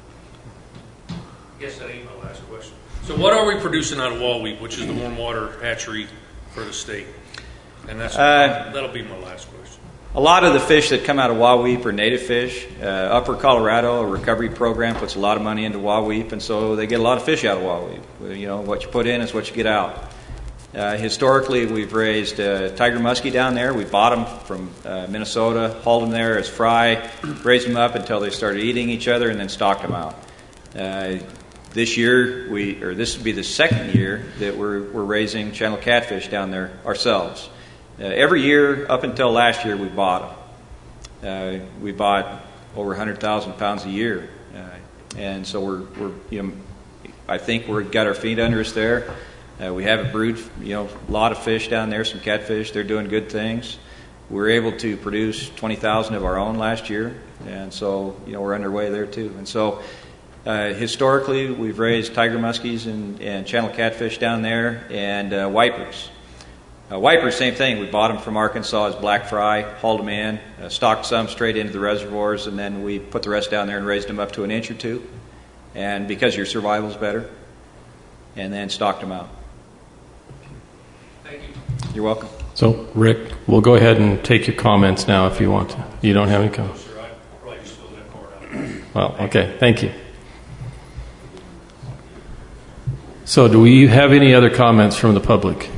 I guess that ain't my last question. So what are we producing out of Wall-Weep, which is the warm water hatchery for the state? And that's Uh, that'll be my last question. A lot of the fish that come out of Wall-Weep are native fish. Uh, Upper Colorado, a recovery program, puts a lot of money into Wall-Weep, and so they get a lot of fish out of Wall-Weep. You know, what you put in is what you get out. Uh, historically, we've raised uh, tiger muskie down there. We bought them from uh, Minnesota, hauled them there as fry, raised them up until they started eating each other, and then stocked them out. Uh, this year, we or this would be the second year that we're we're raising channel catfish down there ourselves. Uh, every year up until last year, we bought them. Uh, we bought over one hundred thousand pounds a year, uh, and so we're we're you know, I think we've got our feet under us there. Uh, we have a brood, you know, a lot of fish down there, some catfish. They're doing good things. We were able to produce twenty thousand of our own last year, and so you know we're underway there too. And so uh, historically, we've raised tiger muskies and, and channel catfish down there, and uh, wipers. Uh, wipers, same thing. We bought them from Arkansas as black fry, hauled them in, uh, stocked some straight into the reservoirs, and then we put the rest down there and raised them up to an inch or two. And because your survival's better, and then stocked them out. Thank you. You're welcome. So, Rick, we'll go ahead and take your comments now if you want to. You don't have any comments? No, sir. I probably just filled that card out. Well, okay. Thank you. So, do we have any other comments from the public?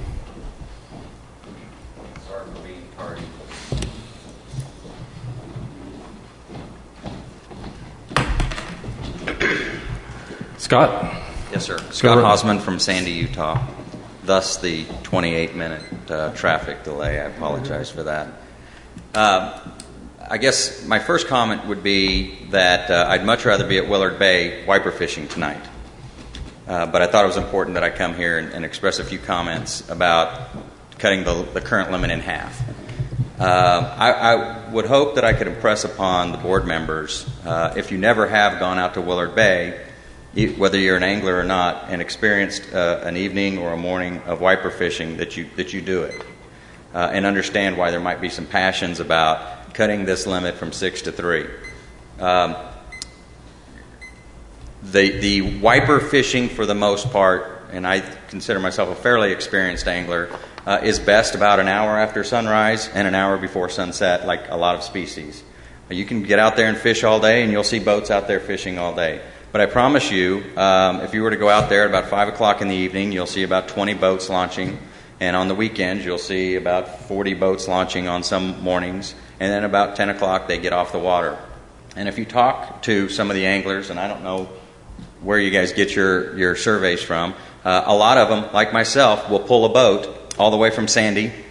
Scott? Yes, sir. Scott Hosman from Sandy, Utah. Thus the twenty-eight minute uh, traffic delay. I apologize for that. Uh, I guess my first comment would be that uh, I'd much rather be at Willard Bay wiper fishing tonight. Uh, but I thought it was important that I come here and, and express a few comments about cutting the, the current limit in half. Uh, I, I would hope that I could impress upon the board members, uh, if you never have gone out to Willard Bay, whether you're an angler or not, and experienced uh, an evening or a morning of wiper fishing, that you that you do it, uh, and understand why there might be some passions about cutting this limit from six to three. Um, the the wiper fishing, for the most part, and I consider myself a fairly experienced angler, uh, is best about an hour after sunrise and an hour before sunset, like a lot of species. You can get out there and fish all day, and you'll see boats out there fishing all day. But I promise you, um, if you were to go out there at about five o'clock in the evening, you'll see about twenty boats launching. And on the weekends, you'll see about forty boats launching on some mornings. And then about ten o'clock, they get off the water. And if you talk to some of the anglers, and I don't know where you guys get your, your surveys from, uh, a lot of them, like myself, will pull a boat all the way from Sandy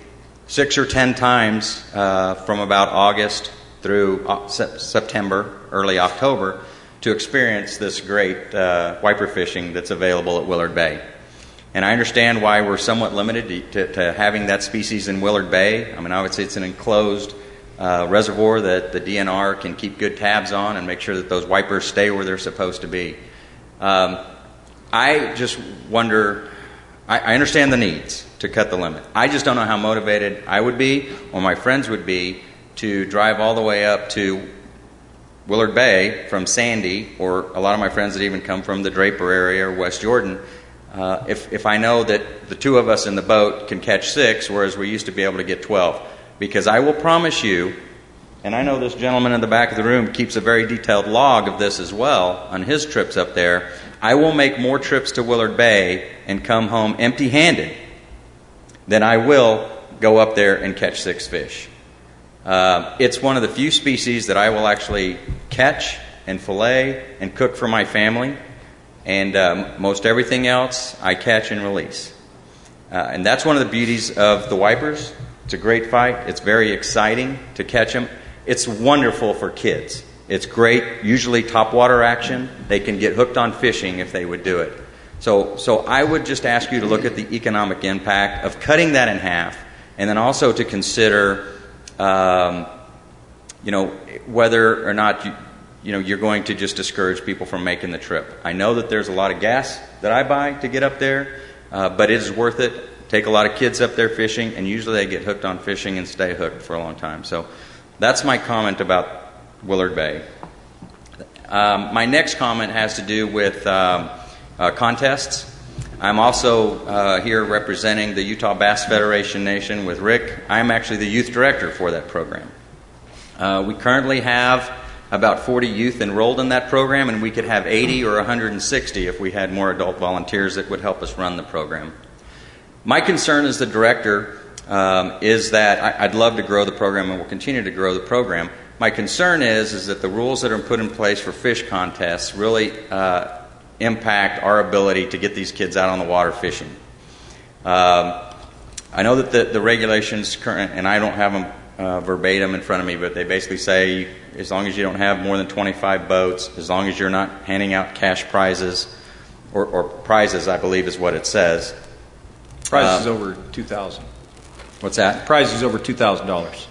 six or ten times uh, from about August through uh, se- September, early October, to experience this great uh, wiper fishing that's available at Willard Bay. And I understand why we're somewhat limited to, to, to having that species in Willard Bay. I mean, I would say it's an enclosed uh, reservoir that the D N R can keep good tabs on and make sure that those wipers stay where they're supposed to be. Um, I just wonder, I, I understand the needs to cut the limit. I just don't know how motivated I would be or my friends would be to drive all the way up to Willard Bay from Sandy, or a lot of my friends that even come from the Draper area or West Jordan, uh, if, if I know that the two of us in the boat can catch six, whereas we used to be able to get twelve. Because I will promise you, and I know this gentleman in the back of the room keeps a very detailed log of this as well on his trips up there, I will make more trips to Willard Bay and come home empty-handed than I will go up there and catch six fish. Uh, it's one of the few species that I will actually catch and fillet and cook for my family, and um, most everything else I catch and release. Uh, and that's one of the beauties of the wipers. It's a great fight. It's very exciting to catch them. It's wonderful for kids. It's great, usually topwater action. They can get hooked on fishing if they would do it. So, so I would just ask you to look at the economic impact of cutting that in half, and then also to consider, um, you know, whether or not you, you know, you're going to just discourage people from making the trip. I know that there's a lot of gas that I buy to get up there, uh, but it is worth it. Take a lot of kids up there fishing, and usually they get hooked on fishing and stay hooked for a long time. So that's my comment about Willard Bay. Um, my next comment has to do with um, uh, contests. I'm also uh, here representing the Utah Bass Federation Nation with Rick. I'm actually the youth director for that program. Uh, we currently have about forty youth enrolled in that program, and we could have eighty or one hundred sixty if we had more adult volunteers that would help us run the program. My concern as the director um, is that I, I'd love to grow the program and will continue to grow the program. My concern is, is that the rules that are put in place for fish contests really uh, impact our ability to get these kids out on the water fishing. Um, I know that the, the regulations current, and I don't have them uh, verbatim in front of me, but they basically say as long as you don't have more than twenty-five boats, as long as you're not handing out cash prizes, or, or prizes, I believe is what it says. Prize is Uh, over two thousand. What's that? Prize is over two thousand dollars.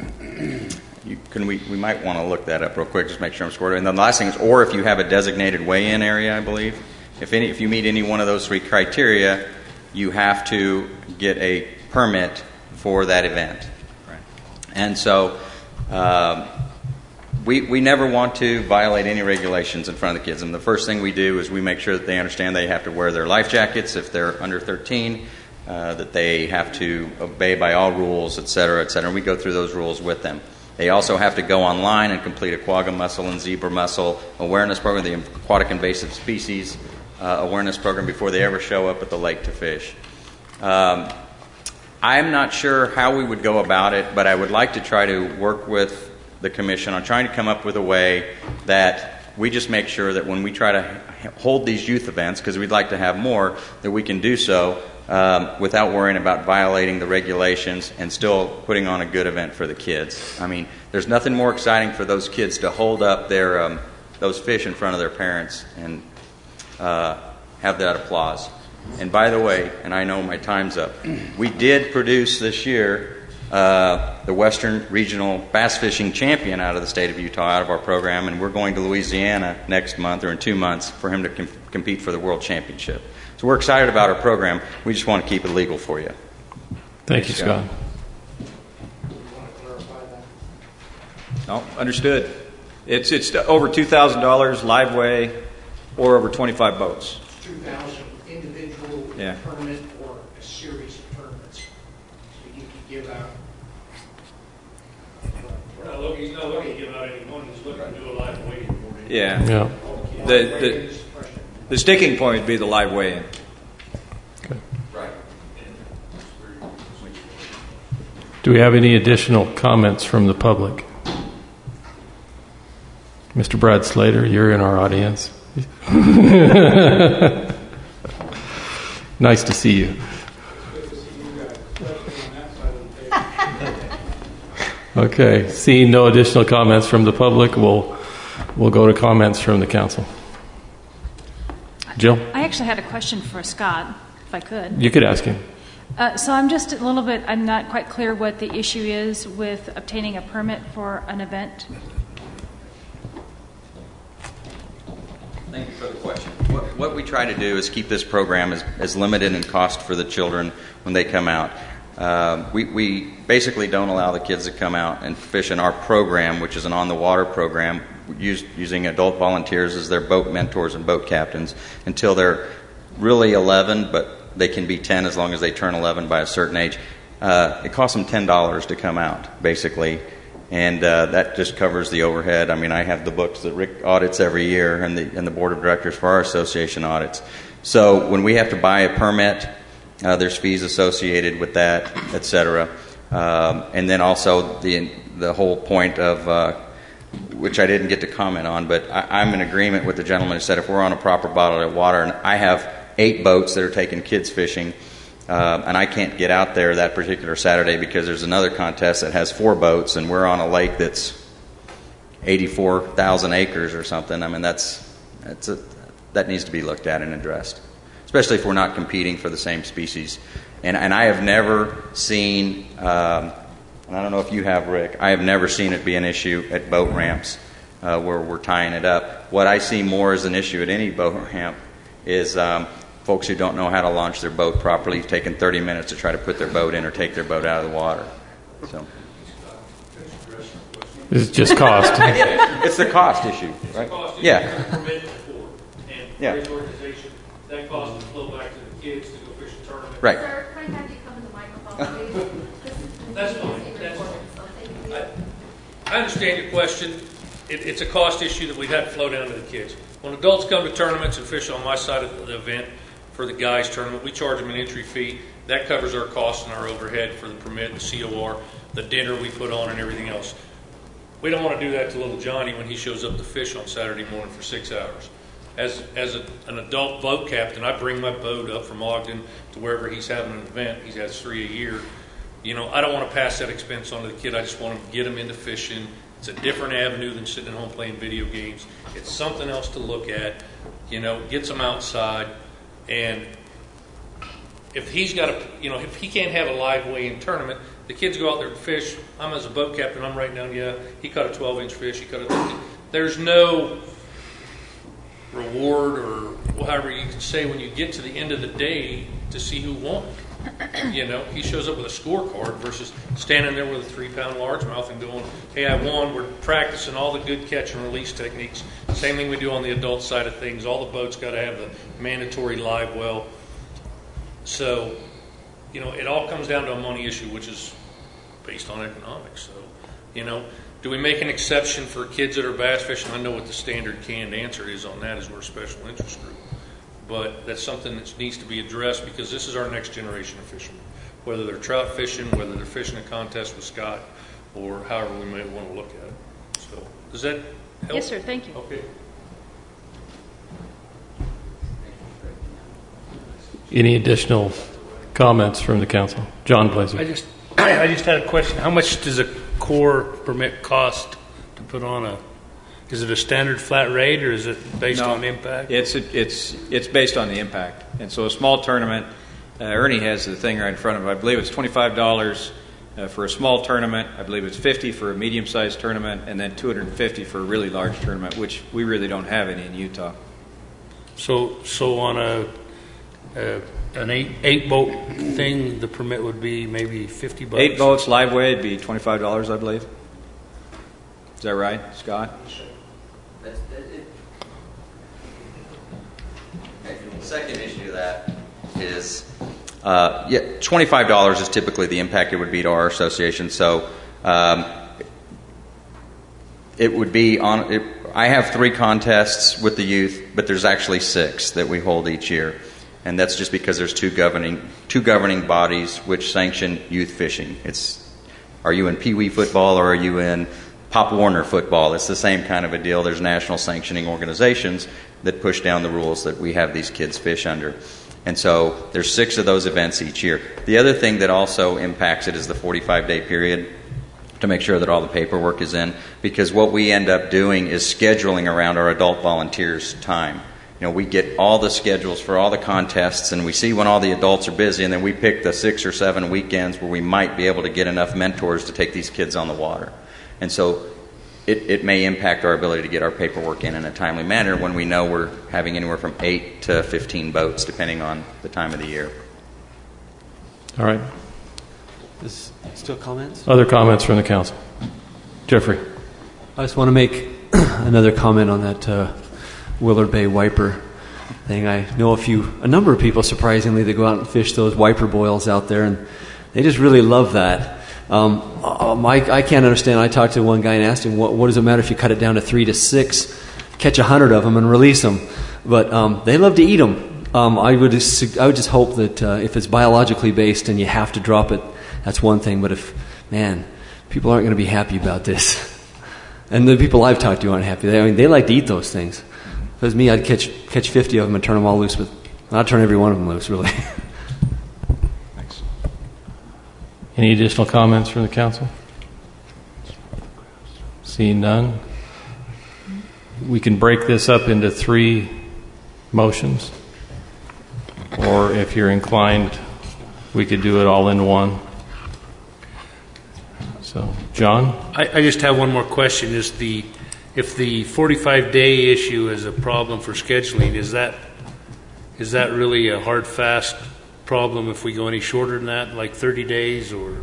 You, can we, we might want to look that up real quick, just make sure I'm scored. And then the last thing is, or if you have a designated weigh-in area, I believe. If any, if you meet any one of those three criteria, you have to get a permit for that event. Right. And so um, we we never want to violate any regulations in front of the kids. And the first thing we do is we make sure that they understand they have to wear their life jackets if they're under thirteen, uh, that they have to obey by all rules, et cetera, et cetera. And we go through those rules with them. They also have to go online and complete a quagga mussel and zebra mussel awareness program, the aquatic invasive species uh, awareness program, before they ever show up at the lake to fish. Um, I'm not sure how we would go about it, but I would like to try to work with the commission on trying to come up with a way that we just make sure that when we try to hold these youth events, because we'd like to have more, that we can do so um, without worrying about violating the regulations and still putting on a good event for the kids. I mean, there's nothing more exciting for those kids to hold up their um, those fish in front of their parents and uh, have that applause. And by the way, and I know my time's up, we did produce this year uh, the Western Regional Bass Fishing Champion out of the state of Utah, out of our program, and we're going to Louisiana next month or in two months for him to com- compete for the World Championship. So we're excited about our program. We just want to keep it legal for you. Thank you, Scott. No, understood. It's it's over two thousand dollars live weigh, or over twenty-five boats. two thousand individual Yeah. tournament or a series of tournaments. So you could give out. We're not looking, he's not looking to give out any money, he's looking to do a live weighing for you. Yeah. Yeah. The, the the sticking point would be the live weigh-in. Right. Do we have any additional comments from the public? Mister Brad Slater, you're in our audience. Nice to see you. Okay. Seeing no additional comments from the public, we'll we'll go to comments from the council. Jill? I actually had a question for Scott, if I could. You could ask him. Uh, so I'm just a little bit, I'm not quite clear what the issue is with obtaining a permit for an event. Thank you for the question. What, what we try to do is keep this program as, as limited in cost for the children when they come out. Uh, we, we basically don't allow the kids to come out and fish in our program, which is an on-the-water program, use, using adult volunteers as their boat mentors and boat captains, until they're really eleven, but they can be ten as long as they turn eleven by a certain age. Uh, it costs them ten dollars to come out, basically, and uh, that just covers the overhead. I mean, I have the books that Rick audits every year, and the, and the board of directors for our association audits. So when we have to buy a permit, Uh, there's fees associated with that, et cetera. Um, and then also the the whole point of, uh, which I didn't get to comment on, but I, I'm in agreement with the gentleman who said if we're on a proper body of water, and I have eight boats that are taking kids fishing, uh, and I can't get out there that particular Saturday because there's another contest that has four boats, and we're on a lake that's eighty-four thousand acres or something. I mean, that's that's a, that needs to be looked at and addressed, especially if we're not competing for the same species. And, and I have never seen, um, and I don't know if you have, Rick, I have never seen it be an issue at boat ramps uh, where we're tying it up. What I see more as an issue at any boat ramp is um, folks who don't know how to launch their boat properly, taking thirty minutes to try to put their boat in or take their boat out of the water. So It's just cost. It's the cost issue, right? Cost Yeah. Permitted before, and Yeah. for his organization, that cost would flow back to the kids to go fish a tournament. Right. Sir, can I have you come to the microphone, please? That's fine. That's fine. I, I understand your question. It, it's a cost issue that we've had to flow down to the kids. When adults come to tournaments and fish on my side of the event for the guys tournament, we charge them an entry fee. That covers our costs and our overhead for the permit, the C O R, the dinner we put on, and everything else. We don't want to do that to little Johnny when he shows up to fish on Saturday morning for six hours. As as a, an adult boat captain, I bring my boat up from Ogden to wherever he's having an event. He has three a year. You know, I don't want to pass that expense on to the kid. I just want to get him into fishing. It's a different avenue than sitting at home playing video games. It's something else to look at. You know, gets him outside. And if he's got a, you know, if he can't have a live weigh-in tournament, the kids go out there and fish. I'm as a boat captain, I'm writing down, yeah, he caught a twelve inch fish. He caught a. There's no reward or however you can say when you get to the end of the day to see who won. You know, he shows up with a scorecard versus standing there with a three pound largemouth and going, hey, I won. We're practicing all the good catch and release techniques. Same thing we do on the adult side of things. All the boats got to have the mandatory live well. So, you know, it all comes down to a money issue, which is based on economics. So, you know, do we make an exception for kids that are bass fishing? I know what the standard canned answer is on that is we're a special interest group. But that's something that needs to be addressed because this is our next generation of fishermen. Whether they're trout fishing, whether they're fishing a contest with Scott, or however we may want to look at it. So, does that help? Yes, sir. Thank you. Okay. Any additional comments from the council? John Blazer. I just, I just had a question. How much does a core permit cost to put on a? Is it a standard flat rate, or is it based No, on impact? It's it's it's based on the impact. And so a small tournament, uh, Ernie has the thing right in front of him. I believe it's twenty-five dollars uh, for a small tournament. I believe it's fifty dollars for a medium-sized tournament, and then two hundred fifty dollars for a really large tournament, which we really don't have any in Utah. So, so on a, a an eight eight boat thing, the permit would be maybe fifty bucks. Eight boats live weight would be twenty-five dollars, I believe. Is that right, Scott? That's, that, it, okay, the second issue to that is, uh, yeah, twenty-five dollars is typically the impact it would be to our association. So um, it would be on. It, I have three contests with the youth, but there's actually six that we hold each year, and that's just because there's two governing two governing bodies which sanction youth fishing. It's are you in Pee Wee football or are you in Pop Warner football? It's the same kind of a deal. There's national sanctioning organizations that push down the rules that we have these kids fish under. And so there's six of those events each year. The other thing that also impacts it is the forty-five day period. to make sure that all the paperwork is in, because what we end up doing is scheduling around our adult volunteers' time. You know, we get all the schedules for all the contests, and we see when all the adults are busy, and then we pick the six or seven weekends where we might be able to get enough mentors to take these kids on the water. And so it, it may impact our ability to get our paperwork in in a timely manner when we know we're having anywhere from eight to fifteen boats, depending on the time of the year. All right. Is still comments? Other comments from the council? Jeffrey. I just want to make another comment on that uh, Willard Bay wiper thing. I know a few, a number of people, surprisingly, that go out and fish those wiper boils out there, and they just really love that. Um, um, I, I can't understand. I talked to one guy and asked him, what, what does it matter if you cut it down to three to six, catch a hundred of them and release them? But um, they love to eat them. Um, I would just, I would just hope that uh, if it's biologically based and you have to drop it, that's one thing. But if, man, people aren't going to be happy about this. And the people I've talked to aren't happy. They, I mean, they like to eat those things. If it was me, I'd catch catch fifty of them and turn them all loose. But I'd turn every one of them loose, really. Thanks. Any additional comments from the council? Seeing none, we can break this up into three motions. Or if you're inclined, we could do it all in one. So, John? I, I just have one more question. Is the if the forty-five day issue is a problem for scheduling, is that is that really a hard, fast problem if we go any shorter than that, like thirty days, or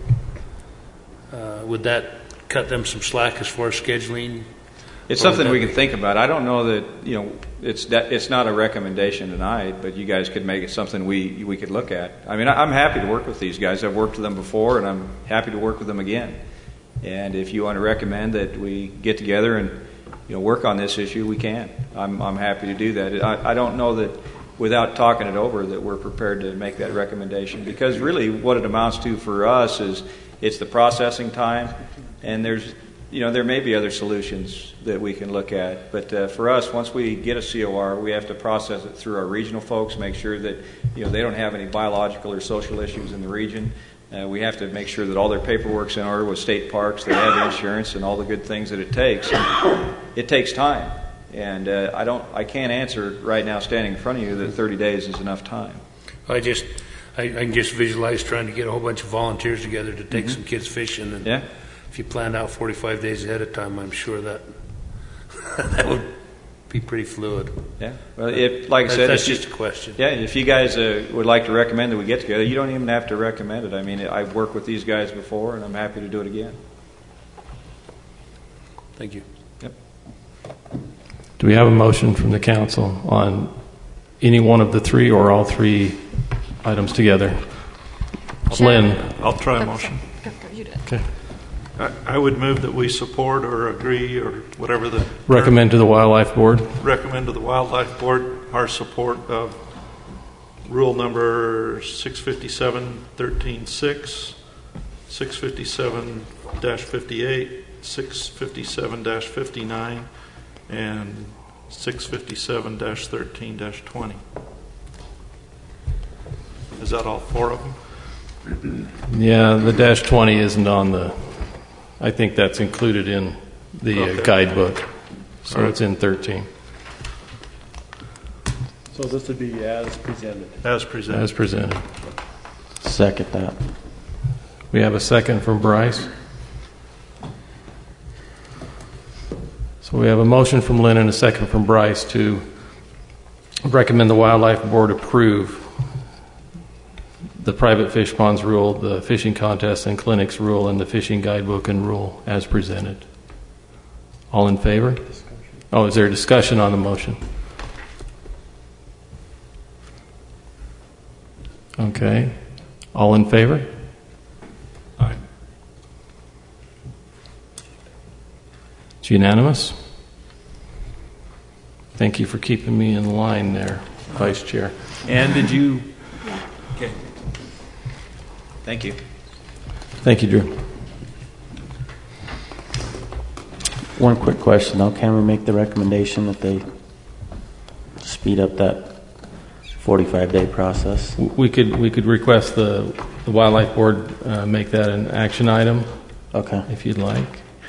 uh, would that cut them some slack as far as scheduling? It's something we can think about. I don't know that, you know, it's that it's not a recommendation tonight, but you guys could make it something we we could look at. I mean, I'm happy to work with these guys. I've worked with them before, and I'm happy to work with them again. And if you want to recommend that we get together and, you know, work on this issue, we can. I'm I'm happy to do that. I, I don't know that without talking it over that we're prepared to make that recommendation, because really what it amounts to for us is it's the processing time, and there's you know there may be other solutions that we can look at. But uh, for us, once we get a C O R, we have to process it through our regional folks, make sure that you know they don't have any biological or social issues in the region. Uh, we have to make sure that all their paperwork's in order with state parks, they have insurance and all the good things that it takes. And it takes time, and uh, I don't, I can't answer right now, standing in front of you, that thirty days is enough time. I just, I, I can just visualize trying to get a whole bunch of volunteers together to take Mm-hmm. some kids fishing, and yeah. if you planned out forty-five days ahead of time, I'm sure that that would be pretty fluid. Yeah. Well, if, like I said, that's if just you, a question. Yeah, if you guys uh, would like to recommend that we get together, you don't even have to recommend it. I mean, I've worked with these guys before, and I'm happy to do it again. Thank you. Yep. Do we have a motion from the council on any one of the three or all three items together? Lynn? I'll try a motion. Okay. I, I would move that we support or agree or whatever the... Recommend to the Wildlife Board? Recommend to the Wildlife Board our support of rule number six fifty-seven thirteen six, six fifty-seven dash fifty-eight, six fifty-seven dash fifty-nine, and six fifty-seven dash thirteen dash twenty. Is that all four of them? Yeah, the dash twenty isn't on the... I think that's included in the Okay. uh, guidebook, so All right. it's in thirteen. So this would be as presented. As presented. As presented. Second that. We have a second from Bryce. So we have a motion from Lynn and a second from Bryce to recommend the Wildlife Board approve the private fish ponds rule, the fishing contests and clinics rule, and the fishing guidebook and rule as presented. All in favor? Oh, is there a discussion on the motion? Okay. All in favor? Aye. It's unanimous. Thank you for keeping me in line there, Vice Chair. And did you... Okay. Thank you. Thank you, Drew. One quick question though. Can we make the recommendation that they speed up that forty-five day process? We could we could request the, the Wildlife Board uh, make that an action item Okay. if you'd like.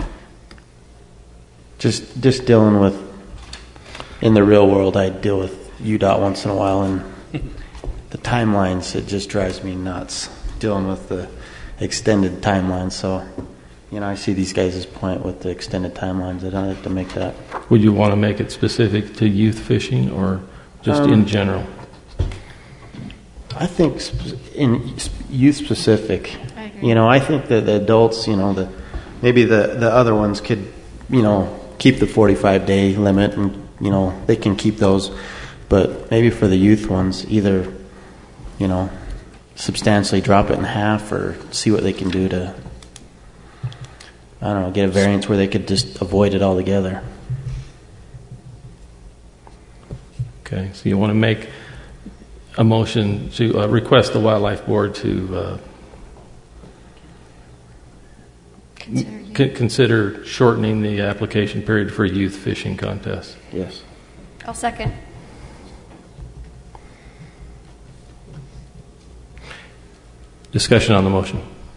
Just just dealing with, in the real world, I deal with U DOT once in a while, and the timelines, it just drives me nuts dealing with the extended timelines. So, you know, I see these guys' point with the extended timelines. I don't have to make that. Would you want to make it specific to youth fishing or just Um, in general? I think sp- in youth specific, I agree. you know, I think that the adults, you know, the maybe the, the other ones could, you know, keep the forty-five day limit, and, you know, they can keep those. But maybe for the youth ones, either, you know, substantially drop it in half or see what they can do to, I don't know, get a variance where they could just avoid it altogether. Okay, so you want to make a motion to uh, request the Wildlife Board to uh, Consider c- consider shortening the application period for youth fishing contests. Yes. I'll second. Discussion on the motion.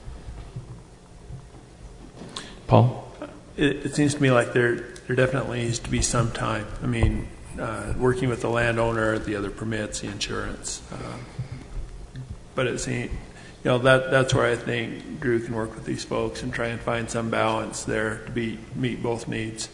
Paul? It, it seems to me like there there definitely needs to be some time. I mean, uh, working with the landowner, the other permits, the insurance. Uh, but it seems, you know, that that's where I think Drew can work with these folks and try and find some balance there to be meet both needs.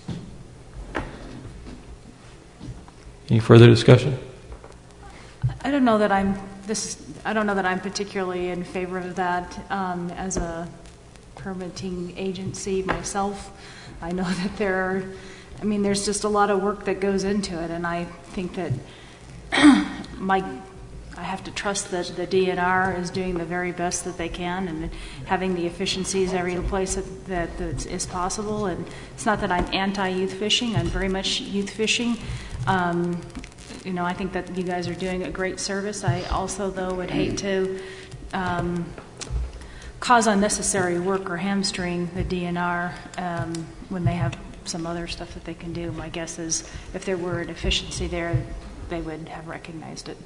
Any further discussion? I don't know that I'm this. I don't know that I'm particularly in favor of that um, as a permitting agency myself. I know that there are. I mean, there's just a lot of work that goes into it, and I think that my. I have to trust that the D N R is doing the very best that they can and having the efficiencies every place that, that, that is possible. And it's not that I'm anti-youth fishing. I'm very much youth fishing. Um, you know, I think that you guys are doing a great service. I also, though, would hate to um, cause unnecessary work or hamstring the D N R um, when they have some other stuff that they can do. My guess is if there were an efficiency there, they would have recognized it.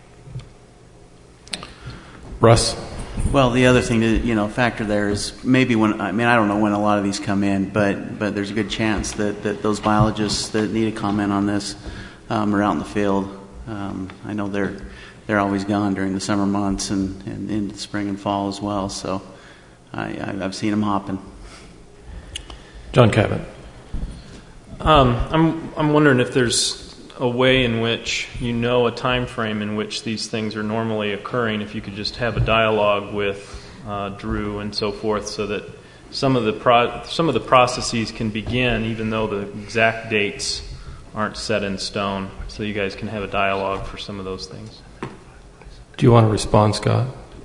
Russ? Well, the other thing to, you know, factor there is maybe when, I mean, I don't know when a lot of these come in, but but there's a good chance that, that those biologists that need to comment on this um, are out in the field. Um, I know they're they're always gone during the summer months and, and into the spring and fall as well, so I, I've seen them hopping. John Cabot. Um, I'm I'm wondering if there's a way in which you know a time frame in which these things are normally occurring, if you could just have a dialogue with uh, Drew and so forth, so that some of the pro- some of the processes can begin, even though the exact dates aren't set in stone, so you guys can have a dialogue for some of those things. Do you want to respond, Scott?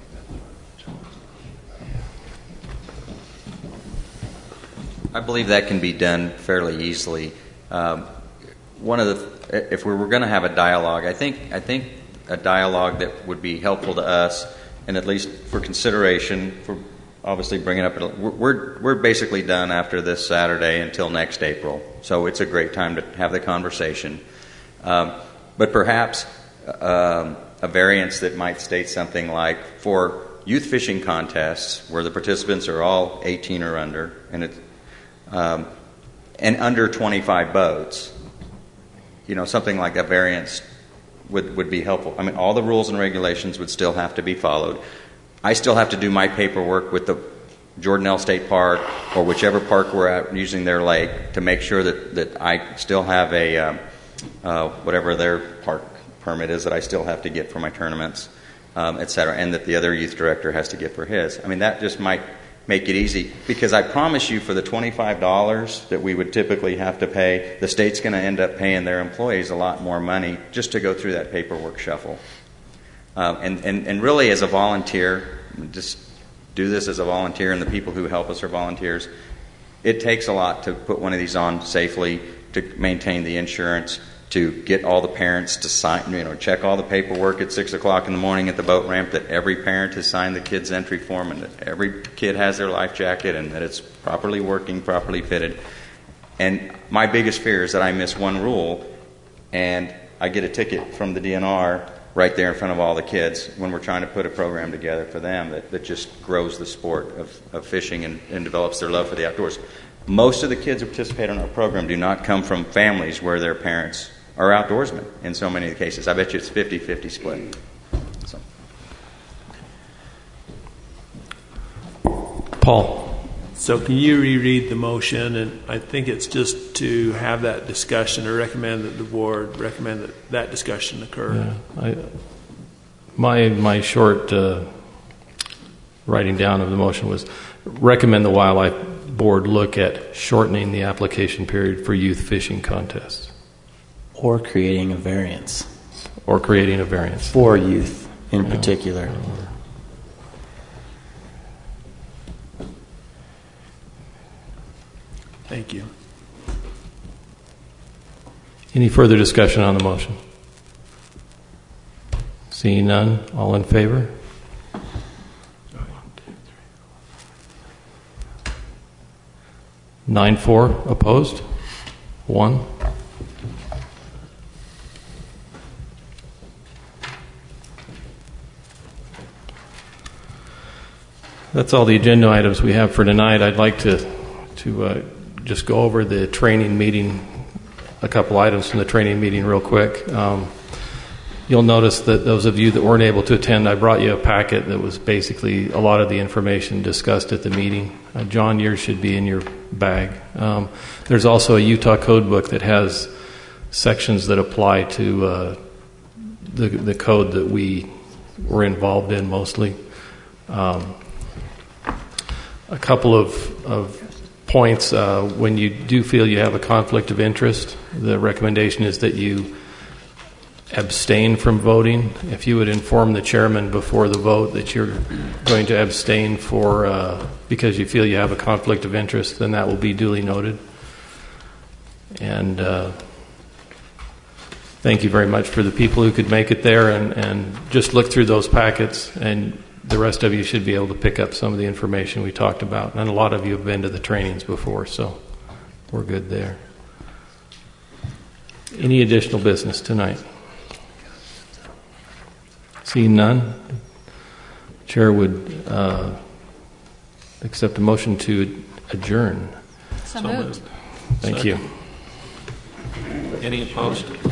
I believe that can be done fairly easily. Um, one of the If we were going to have a dialogue, I think I think a dialogue that would be helpful to us, and at least for consideration, for obviously bringing up, we're we're basically done after this Saturday until next April, so it's a great time to have the conversation. Um, but perhaps um, a variance that might state something like, for youth fishing contests where the participants are all eighteen or under, and it um, and under twenty-five boats. You know, something like a variance would, would be helpful. I mean, all the rules and regulations would still have to be followed. I still have to do my paperwork with the Jordanelle State Park or whichever park we're at using their lake to make sure that, that I still have a, um, uh, whatever their park permit is that I still have to get for my tournaments, um, et cetera, and that the other youth director has to get for his. I mean, that just might make it easy, because I promise you, for the twenty-five dollars that we would typically have to pay, the state's going to end up paying their employees a lot more money just to go through that paperwork shuffle. Um, and, and, and really, as a volunteer, just do this as a volunteer, and the people who help us are volunteers. It takes a lot to put one of these on safely, to maintain the insurance, to get all the parents to sign, you know, check all the paperwork at six o'clock in the morning at the boat ramp, that every parent has signed the kid's entry form, and that every kid has their life jacket, and that it's properly working, properly fitted. And my biggest fear is that I miss one rule and I get a ticket from the D N R right there in front of all the kids when we're trying to put a program together for them that, that just grows the sport of, of fishing and, and develops their love for the outdoors. Most of the kids who participate in our program do not come from families where their parents are outdoorsmen in so many of the cases. I bet you it's fifty-fifty split. So. Paul. So can you reread the motion? And I think it's just to have that discussion, or recommend that the board recommend that that discussion occur. Yeah, I, my my short uh, writing down of the motion was recommend the wildlife board look at shortening the application period for youth fishing contests, or creating a variance, or creating a variance for youth in yeah. particular. Thank you. Any further discussion on the motion? Seeing none, all in favor? Nine four opposed? One. That's all the agenda items we have for tonight. I'd like to to uh, just go over the training meeting, a couple items from the training meeting real quick. Um, you'll notice that those of you that weren't able to attend, I brought you a packet that was basically a lot of the information discussed at the meeting. Uh, John, yours should be in your bag. Um, there's also a Utah code book that has sections that apply to uh, the, the code that we were involved in mostly. Um, a couple of, of points. Uh, when you do feel you have a conflict of interest, the recommendation is that you abstain from voting. If you would inform the chairman before the vote that you're going to abstain for uh, because you feel you have a conflict of interest, then that will be duly noted. And uh, thank you very much for the people who could make it there, and, and just look through those packets, and the rest of you should be able to pick up some of the information we talked about. And a lot of you have been to the trainings before, so we're good there. Any additional business tonight? Seeing none, Chair would uh, accept a motion to adjourn. So moved. Thank Second. you. Any opposed?